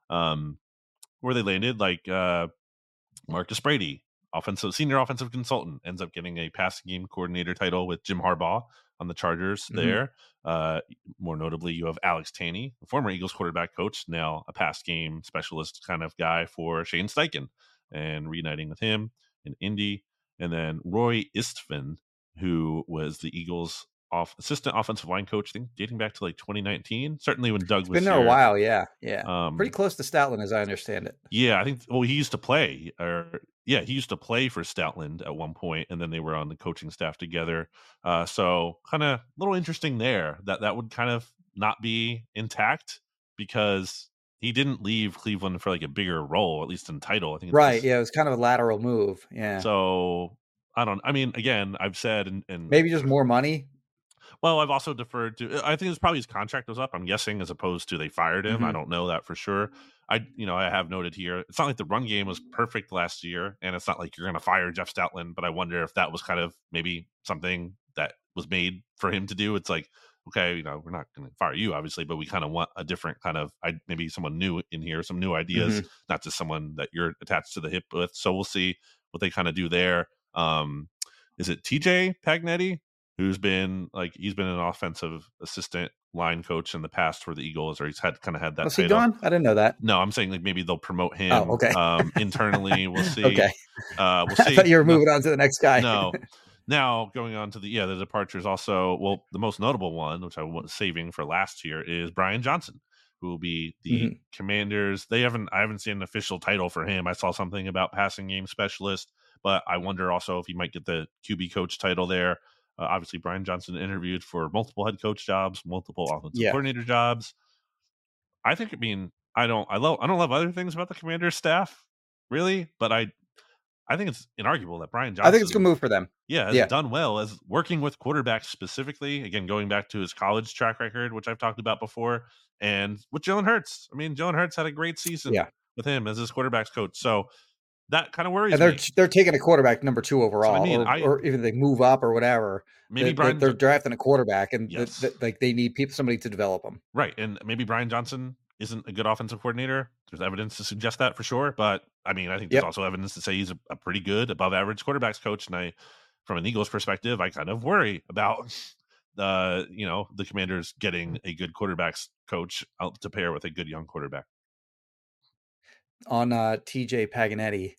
Speaker 4: where they landed, like Marcus Brady, senior offensive consultant, ends up getting a passing game coordinator title with Jim Harbaugh on the Chargers there. More notably, you have Alex Taney, a former Eagles quarterback coach, now a pass game specialist kind of guy for Shane Steichen, and reuniting with him in Indy. And then Roy Istvan, who was the Eagles assistant offensive line coach, I think dating back to 2019. Certainly when Doug was
Speaker 3: been there
Speaker 4: here.
Speaker 3: a while, yeah. Pretty close to Stoutland, as I understand it.
Speaker 4: Yeah, I think. Well, he used to play, he used to play for Stoutland at one point, and then they were on the coaching staff together. So kind of a little interesting there. That would kind of not be intact because he didn't leave Cleveland for like a bigger role, at least in title. I think
Speaker 3: right. Yeah, it was kind of a lateral move. Yeah.
Speaker 4: So I mean, again, I've said and
Speaker 3: maybe just more money.
Speaker 4: Well, I've also deferred to. I think it's probably his contract was up. I'm guessing, as opposed to they fired him. I don't know that for sure. I have noted here. It's not like the run game was perfect last year, and it's not like you're going to fire Jeff Stoutland. But I wonder if that was kind of maybe something that was made for him to do. It's like, okay, we're not going to fire you, obviously, but we kind of want a different kind of, maybe someone new in here, some new ideas, not just someone that you're attached to the hip with. So we'll see what they kind of do there. Is it TJ Pagnetti? Who's been he's been an offensive assistant line coach in the past for the Eagles, or he's had that.
Speaker 3: Was he gone? I didn't know that.
Speaker 4: No, I'm saying maybe they'll promote him.
Speaker 3: Oh, okay.
Speaker 4: Internally. We'll see.
Speaker 3: Okay.
Speaker 4: We'll see.
Speaker 3: I thought you were moving on to the next guy.
Speaker 4: No. Now going on to the departures. Also, well, the most notable one, which I was saving for last year, is Brian Johnson, who will be the Commanders. I haven't seen an official title for him. I saw something about passing game specialist, but I wonder also if he might get the QB coach title there. Obviously, Brian Johnson interviewed for multiple head coach jobs, multiple offensive coordinator jobs. I think. I don't love other things about the Commanders staff, really, but I think it's inarguable that Brian Johnson.
Speaker 3: I think it's a good move for them.
Speaker 4: Yeah, has done well as working with quarterbacks specifically. Again, going back to his college track record, which I've talked about before, and with Jalen Hurts. Jalen Hurts had a great season with him as his quarterbacks coach. So that kind of worries me.
Speaker 3: They're taking a quarterback number 2 overall, or even they move up or whatever.
Speaker 4: Maybe
Speaker 3: they're drafting a quarterback, and they need somebody to develop them.
Speaker 4: Right, and maybe Brian Johnson isn't a good offensive coordinator. There's evidence to suggest that for sure. But I think there's also evidence to say he's a pretty good, above average quarterbacks coach. And from an Eagles perspective, I kind of worry about the Commanders getting a good quarterbacks coach out to pair with a good young quarterback.
Speaker 3: On TJ Pagnetti,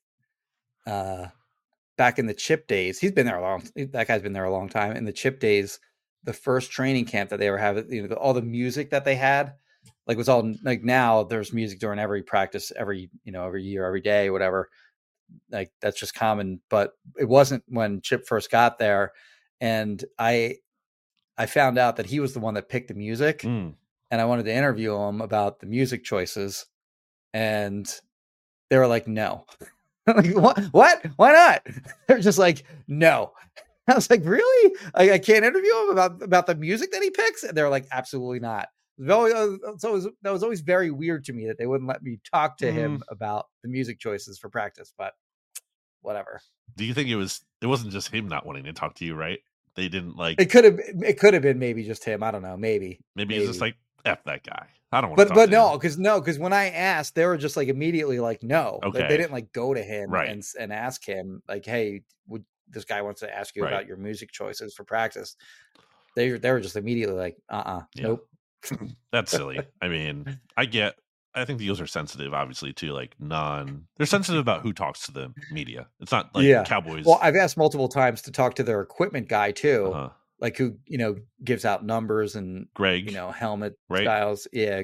Speaker 3: back in the Chip days, that guy's been there a long time. In the Chip days, the first training camp that they were having, all the music that they had, was all now there's music during every practice, every year, every day, whatever. That's just common, but it wasn't when Chip first got there. And I found out that he was the one that picked the music, and I wanted to interview him about the music choices, and they were like, no. What? Why not? They're just like, no. I was like, really? I can't interview him about the music that he picks? And they're like, absolutely not. That was always very weird to me that they wouldn't let me talk to him about the music choices for practice, but whatever.
Speaker 4: Do you think it wasn't just him not wanting to talk to you, right? They didn't
Speaker 3: it could have been maybe just him. I don't know. Maybe
Speaker 4: it's just like, F that guy. I don't want to talk to him.
Speaker 3: Because when I asked, they were just immediately like, no.
Speaker 4: Okay.
Speaker 3: They didn't go to him
Speaker 4: right.
Speaker 3: and ask him hey, this guy wants to ask you about your music choices for practice. They were just immediately like, nope.
Speaker 4: That's silly. I think the Eagles are sensitive, obviously, to they're sensitive about who talks to the media. It's not like Cowboys.
Speaker 3: Well, I've asked multiple times to talk to their equipment guy too. Who gives out numbers and
Speaker 4: Greg,
Speaker 3: helmet
Speaker 4: right?
Speaker 3: styles. Yeah,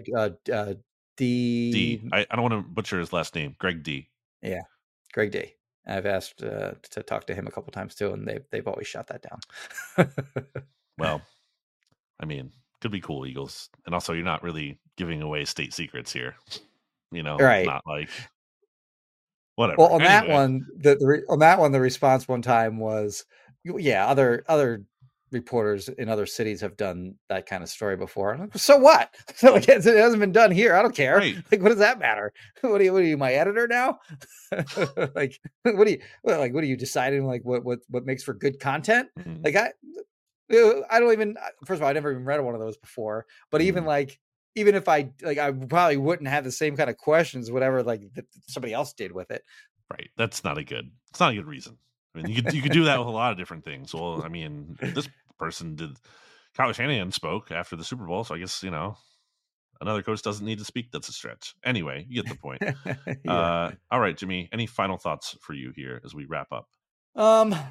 Speaker 3: D.
Speaker 4: I don't want to butcher his last name. Greg D.
Speaker 3: Yeah, Greg D. I've asked to talk to him a couple times too, and they've always shot that down.
Speaker 4: Well, could be cool, Eagles, and also you're not really giving away state secrets here.
Speaker 3: Right?
Speaker 4: Not whatever.
Speaker 3: Well, on that one, the response one time was, other reporters in other cities have done that kind of story before. I'm like, so what? So it hasn't been done here. I don't care.
Speaker 4: Right.
Speaker 3: What does that matter? What are you, my editor now? What are you deciding? What makes for good content?
Speaker 4: Mm-hmm.
Speaker 3: I don't even. First of all, I never even read one of those before. But even if I I probably wouldn't have the same kind of questions, whatever that somebody else did with it.
Speaker 4: Right. It's not a good reason. You could do that with a lot of different things. Well, this person did. Kyle Shanahan spoke after the Super Bowl, so I guess another coach doesn't need to speak. That's a stretch. Anyway, you get the point. All right, Jimmy. Any final thoughts for you here as we wrap up?
Speaker 3: I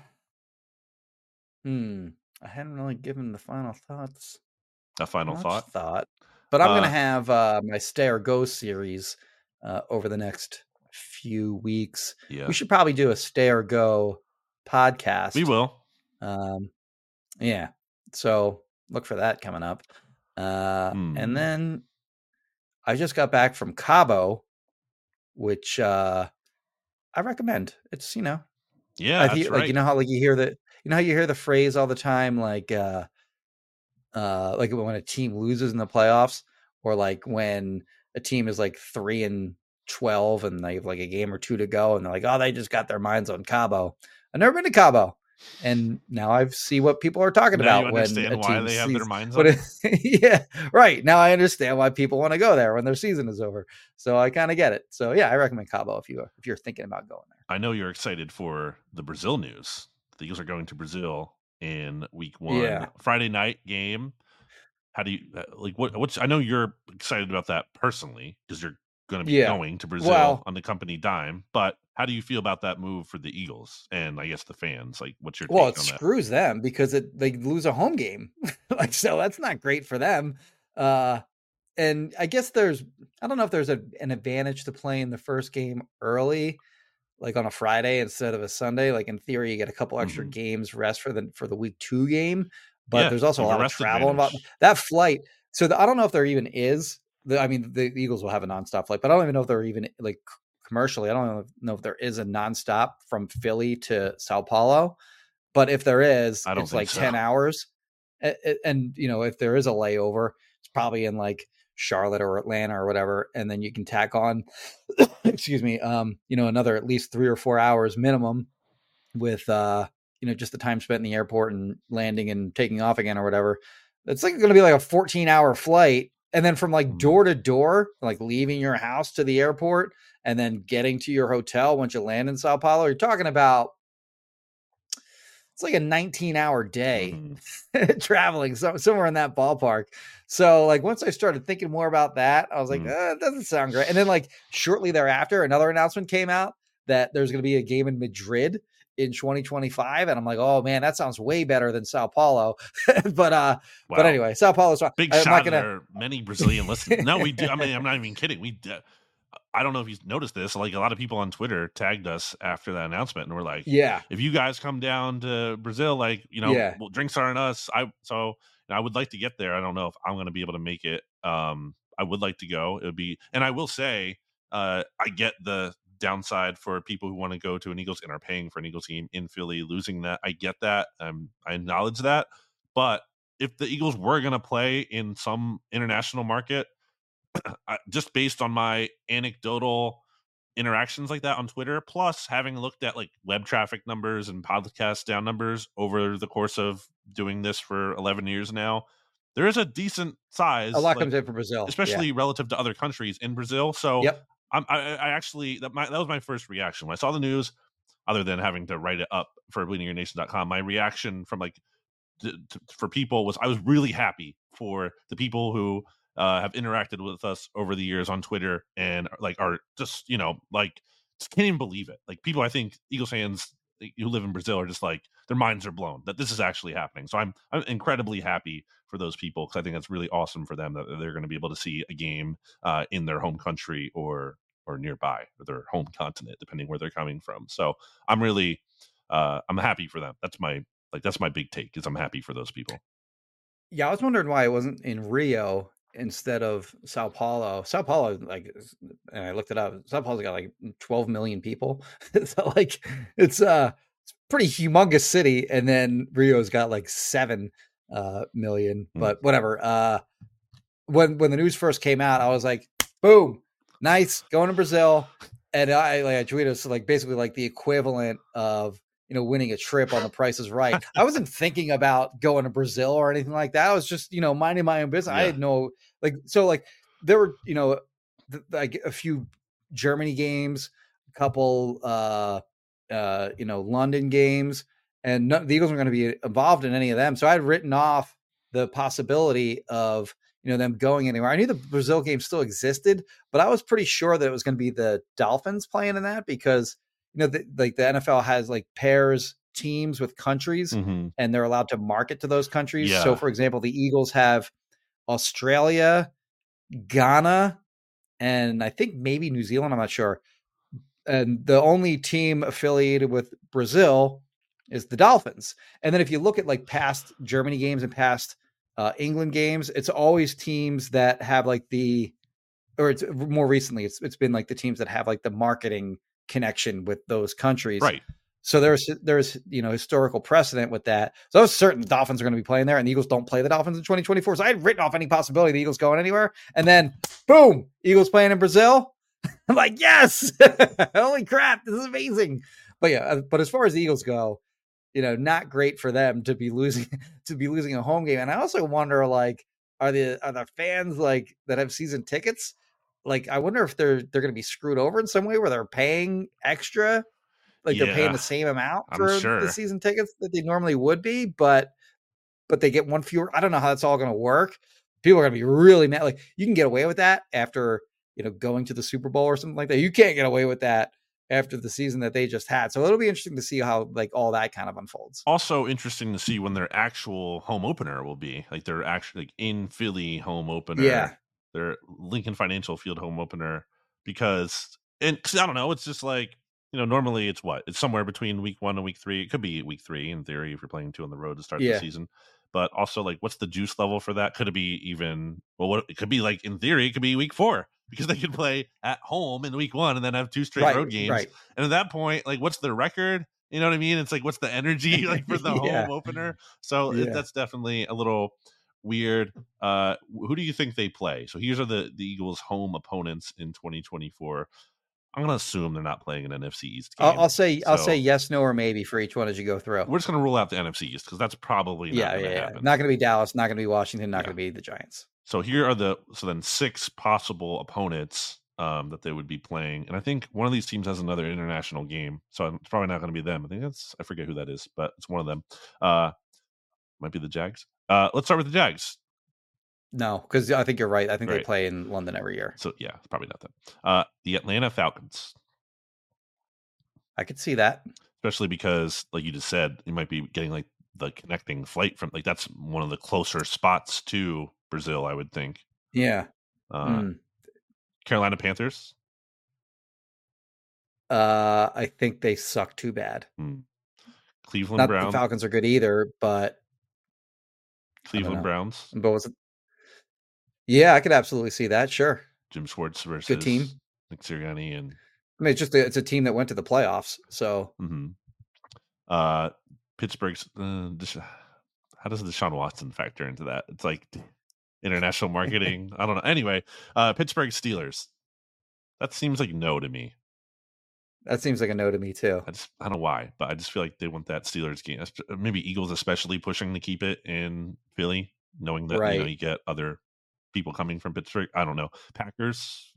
Speaker 3: hadn't really given the final thoughts.
Speaker 4: A final thought,
Speaker 3: but I'm going to have my Stay or Go series over the next few weeks.
Speaker 4: Yeah.
Speaker 3: We should probably do a Stay or Go podcast.
Speaker 4: We will.
Speaker 3: Yeah. So look for that coming up. And then I just got back from Cabo, which I recommend. It's,
Speaker 4: yeah,
Speaker 3: that's right. Like, you know how like you hear how you hear the phrase all the time, like when a team loses in the playoffs, or like when a team is like 3-12 and they have like a game or two to go and they're like, oh, they just got their minds on Cabo. I've never been to Cabo. And now I see what people are talking
Speaker 4: now
Speaker 3: about.
Speaker 4: You understand when why they have their minds
Speaker 3: on it. Yeah, right. Now I understand why people want to go there when their season is over. So I kind of get it. So yeah, I recommend Cabo if you're thinking about going there.
Speaker 4: I know you're excited for the Brazil news. The Eagles are going to Brazil in week 1.
Speaker 3: Yeah.
Speaker 4: Friday night game. How do you what's I know you're excited about that personally because you're going to be going to Brazil on the company dime, but how do you feel about that move for the Eagles and I guess the fans? Like, what's your take on that?
Speaker 3: Screws them because they lose a home game. So that's not great for them. And I guess I don't know if there's an advantage to playing the first game early, like on a Friday instead of a Sunday. Like in theory, you get a couple extra games rest for the week 2 game, but there's also a lot of travel involved. That flight. So I don't know if there even is. The Eagles will have a nonstop flight, but I don't even know if they're even like commercially. I don't know if there is a nonstop from Philly to Sao Paulo, but if there is, it's like 10 hours. And if there is a layover, it's probably in like Charlotte or Atlanta or whatever, and then you can tack on excuse me another at least 3 or 4 hours minimum with just the time spent in the airport and landing and taking off again or whatever. It's like going to be like a 14-hour flight, and then from like door to door, like leaving your house to the airport and then getting to your hotel once you land in Sao Paulo, you're talking about it's like a 19-hour day traveling somewhere in that ballpark. So like once I started thinking more about that, I was like, it doesn't sound great. And then like shortly thereafter, another announcement came out that there's going to be a game in Madrid in 2025. And I'm like, oh man, that sounds way better than Sao Paulo. But anyway, Sao Paulo's fine.
Speaker 4: Big shot. There are many Brazilian listeners. No, we do. I mean, I'm not even kidding. I don't know if you noticed this. Like a lot of people on Twitter tagged us after that announcement, and we're like, "Yeah, if you guys come down to Brazil, well, drinks aren't us." I would like to get there. I don't know if I'm going to be able to make it. I would like to go. It would be, and I will say, I get the downside for people who want to go to an Eagles and are paying for an Eagles game in Philly, losing that. I get that. I acknowledge that. But if the Eagles were going to play in some international market, just based on my anecdotal interactions like that on Twitter, plus having looked at like web traffic numbers and podcast down numbers over the course of doing this for 11 years now, there is a decent size.
Speaker 3: A lot comes in for Brazil,
Speaker 4: especially relative to other countries in Brazil. So I actually, that was my first reaction when I saw the news, other than having to write it up for bleedingyournation.com. My reaction from for people was I was really happy for the people who have interacted with us over the years on Twitter and like are just just can't even believe it. Like people, I think Eagles fans who live in Brazil are just like their minds are blown that this is actually happening. So I'm incredibly happy for those people because I think that's really awesome for them that they're going to be able to see a game in their home country or nearby or their home continent, depending where they're coming from. So I'm really I'm happy for them. That's my big take is I'm happy for those people.
Speaker 3: Yeah, I was wondering why it wasn't in Rio instead of Sao Paulo. Sao Paulo, and I looked it up. Sao Paulo's got like 12 million people. So like it's a pretty humongous city, and then Rio's got like 7 million. But whatever. When the news first came out, I was like, boom, nice, going to Brazil. And I tweeted so like basically like the equivalent of winning a trip on The Price is Right. I wasn't thinking about going to Brazil or anything like that. I was just, minding my own business. Yeah. I had no, there were, like a few Germany games, a couple, London games, and the Eagles weren't going to be involved in any of them. So I had written off the possibility of, them going anywhere. I knew the Brazil game still existed, but I was pretty sure that it was going to be the Dolphins playing in that because, the NFL has like pairs teams with countries and they're allowed to market to those countries. Yeah. So for example, the Eagles have Australia, Ghana, and I think maybe New Zealand. I'm not sure. And the only team affiliated with Brazil is the Dolphins. And then if you look at like past Germany games and past England games, it's always teams that have like it's more recently, it's been like the teams that have like the marketing connection with those countries.
Speaker 4: Right.
Speaker 3: So there's historical precedent with that. So I was certain the Dolphins are going to be playing there, and the Eagles don't play the Dolphins in 2024. So I had written off any possibility of the Eagles going anywhere. And then boom, Eagles playing in Brazil. I'm like, yes, holy crap, this is amazing. But yeah, but as far as the Eagles go, not great for them to be losing a home game. And I also wonder, like, are the fans like that have season tickets? Like, I wonder if they're going to be screwed over in some way where they're paying extra. Like they're paying the same amount for the season tickets that they normally would be, but they get one fewer. I don't know how that's all going to work. People are going to be really mad. Like, you can get away with that after, going to the Super Bowl or something like that. You can't get away with that after the season that they just had. So it'll be interesting to see how like all that kind of unfolds.
Speaker 4: Also interesting to see when their actual home opener will be. Like their actually like in Philly home opener.
Speaker 3: Yeah.
Speaker 4: Their Lincoln Financial Field home opener, because I don't know, it's just like, normally it's somewhere between week 1 and week 3. It could be week 3 in theory if you're playing 2 on the road to start the season. But also, like, what's the juice level for that? Could it be even? Well, it could be like in theory, it could be week 4 because they could play at home in week 1 and then have 2 straight road games. Right. And at that point, like, what's their record? You know what I mean? It's like, what's the energy like for the home opener? So that's definitely a little weird. Who do you think they play? So here's are the Eagles' home opponents in 2024. I'm going to assume they're not playing an NFC East game.
Speaker 3: I'll say yes, no, or maybe for each one as you go through.
Speaker 4: We're just going to rule out the NFC East because that's probably not going to happen.
Speaker 3: Not going to be Dallas, not going to be Washington, not going to be the Giants.
Speaker 4: So here are then 6 possible opponents that they would be playing. And I think one of these teams has another international game. So it's probably not going to be them. I forget who that is, but it's one of them. Might be the Jags. Let's start with the Jags.
Speaker 3: No, because I think you're right. I think they play in London every year.
Speaker 4: So yeah, it's probably not them. The Atlanta Falcons.
Speaker 3: I could see that,
Speaker 4: especially because, like you just said, you might be getting like the connecting flight from, like, that's one of the closer spots to Brazil, I would think.
Speaker 3: Yeah.
Speaker 4: Carolina Panthers.
Speaker 3: I think they suck too bad.
Speaker 4: Cleveland
Speaker 3: Not
Speaker 4: Browns.
Speaker 3: The Falcons are good either, but
Speaker 4: Cleveland Browns.
Speaker 3: But was it? Yeah, I could absolutely see that. Sure.
Speaker 4: Jim Schwartz versus
Speaker 3: good team.
Speaker 4: Nick Sirianni, and
Speaker 3: I mean, it's a team that went to the playoffs. So,
Speaker 4: Pittsburgh's. How does Deshaun Watson factor into that? It's like international marketing. I don't know. Anyway, Pittsburgh Steelers. That seems like no to me.
Speaker 3: That seems like a no to me too.
Speaker 4: I don't know why, but I just feel like they want that Steelers game. Maybe Eagles especially pushing to keep it in Philly, knowing that you get other people coming from Pittsburgh. I don't know. Packers.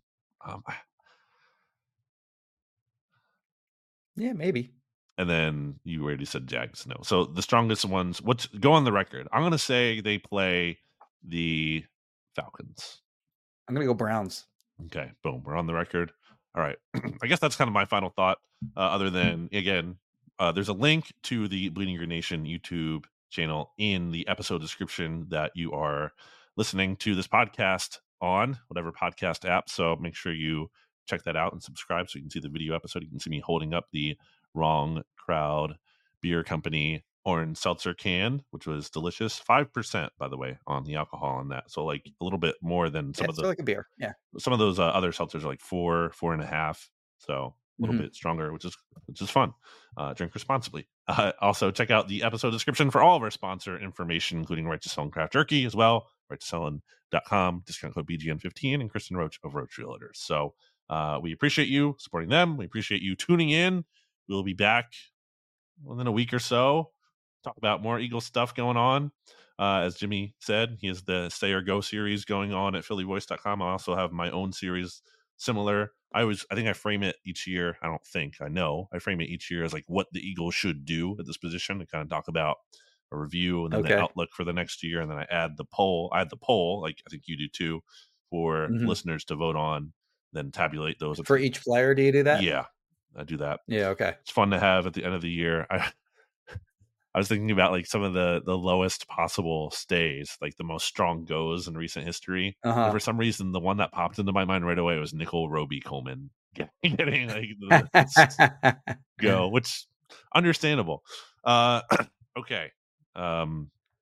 Speaker 3: Yeah, maybe.
Speaker 4: And then you already said Jags. No. So the strongest ones. Go on the record. I'm going to say they play the Falcons.
Speaker 3: I'm going to go Browns.
Speaker 4: Okay. Boom. We're on the record. All right. I guess that's kind of my final thought. Other than, again, there's a link to the Bleeding Green Nation YouTube channel in the episode description that you are listening to this podcast on, whatever podcast app. So make sure you check that out and subscribe so you can see the video episode. You can see me holding up the Wrong Crowd Beer Company orange seltzer can, which was delicious. 5%, by the way, on the alcohol on that. So like a little bit more than some of the
Speaker 3: like a beer. Yeah.
Speaker 4: Some of those other seltzers are like 4.5. So a little bit stronger, which is fun. Drink responsibly. Also, check out the episode description for all of our sponsor information, including Right to Sell and Craft Jerky as well. RightToSellin.com, discount code BGN15, and Kristen Roach of Roach Realtors. So we appreciate you supporting them. We appreciate you tuning in. We'll be back within a week or so. Talk about more Eagles stuff going on. As Jimmy said, he has the Stay or Go series going on at phillyvoice.com. I also have my own series similar. I think I frame it each year. I frame it each year as like what the Eagles should do at this position, to kind of talk about a review and then the outlook for the next year. And then I add the poll, like I think you do too, for listeners to vote on, then tabulate those.
Speaker 3: For each player, do you do that?
Speaker 4: Yeah, I do that.
Speaker 3: Yeah, okay.
Speaker 4: It's fun to have at the end of the year. I was thinking about like some of the lowest possible stays, like the most strong goes in recent history. And for some reason, the one that popped into my mind right away was Nickel Roby Coleman getting like the go, which understandable. Okay.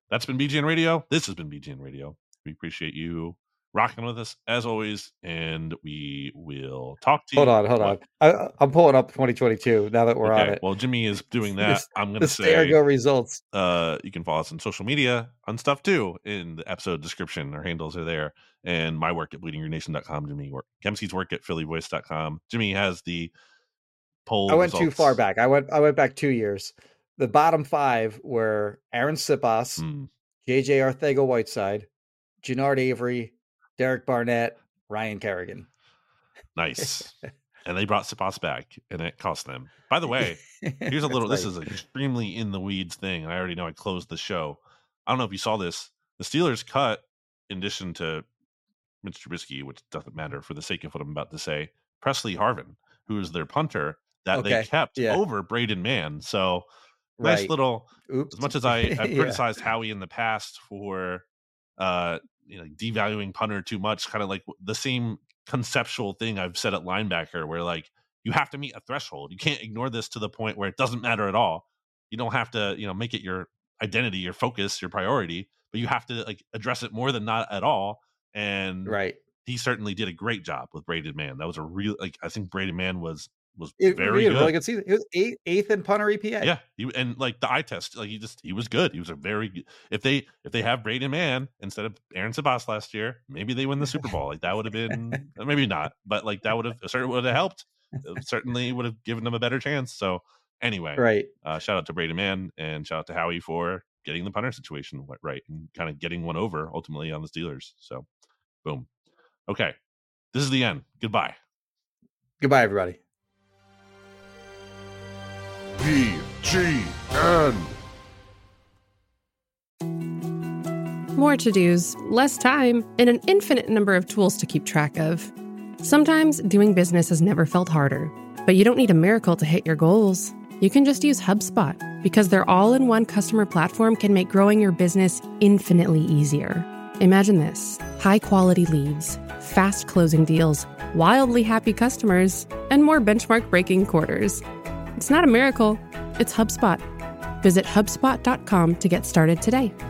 Speaker 4: That's been BGN Radio. This has been BGN Radio. We appreciate you rocking with us as always, and we will talk to you.
Speaker 3: Hold on. I'm pulling up 2022 now that we're on it.
Speaker 4: Well, Jimmy is doing that. I'm going to say
Speaker 3: Ergo results.
Speaker 4: You can follow us on social media on stuff too. In the episode description, our handles are there. And my work at bleedingyournation.com. Jimmy Kemsky's work at phillyvoice.com. Jimmy has the poll.
Speaker 3: I went too far back. I went back 2 years. The bottom 5 were Aaron Sipas, JJ Arcega-Whiteside, Gennard Avery, Derek Barnett, Ryan Kerrigan.
Speaker 4: Nice. And they brought Sipas back, and it cost them. By the way, here's a little, this is an extremely in the weeds thing, and I already know I closed the show. I don't know if you saw this. The Steelers cut, in addition to Mitch Trubisky, which doesn't matter for the sake of what I'm about to say, Presley Harvin, who is their punter that they kept over Braden Mann. So nice little, as much as I've criticized Howie in the past for devaluing punter too much, kind of like the same conceptual thing I've said at linebacker, where like you have to meet a threshold. You can't ignore this to the point where it doesn't matter at all. You don't have to, make it your identity, your focus, your priority, but you have to like address it more than not at all. And he certainly did a great job with Braden Mann. That was a real, I think Braden Mann was very good.
Speaker 3: Really good season. He was eighth in punter EPA.
Speaker 4: Yeah, and like the eye test, like he was good. He was a very good. If they have Braden Mann instead of Aaron Sipas last year, maybe they win the Super Bowl. Like that would have been maybe not, but like that would have helped. It certainly would have given them a better chance. So anyway, shout out to Braden Mann and shout out to Howie for getting the punter situation right and kind of getting one over ultimately on the Steelers. So boom. Okay, this is the end. Goodbye.
Speaker 3: Goodbye, everybody.
Speaker 2: BGN.
Speaker 7: More to-dos, less time, and an infinite number of tools to keep track of. Sometimes doing business has never felt harder, but you don't need a miracle to hit your goals. You can just use HubSpot, because their all-in-one customer platform can make growing your business infinitely easier. Imagine this: high-quality leads, fast closing deals, wildly happy customers, and more benchmark-breaking quarters. It's not a miracle, it's HubSpot. Visit HubSpot.com to get started today.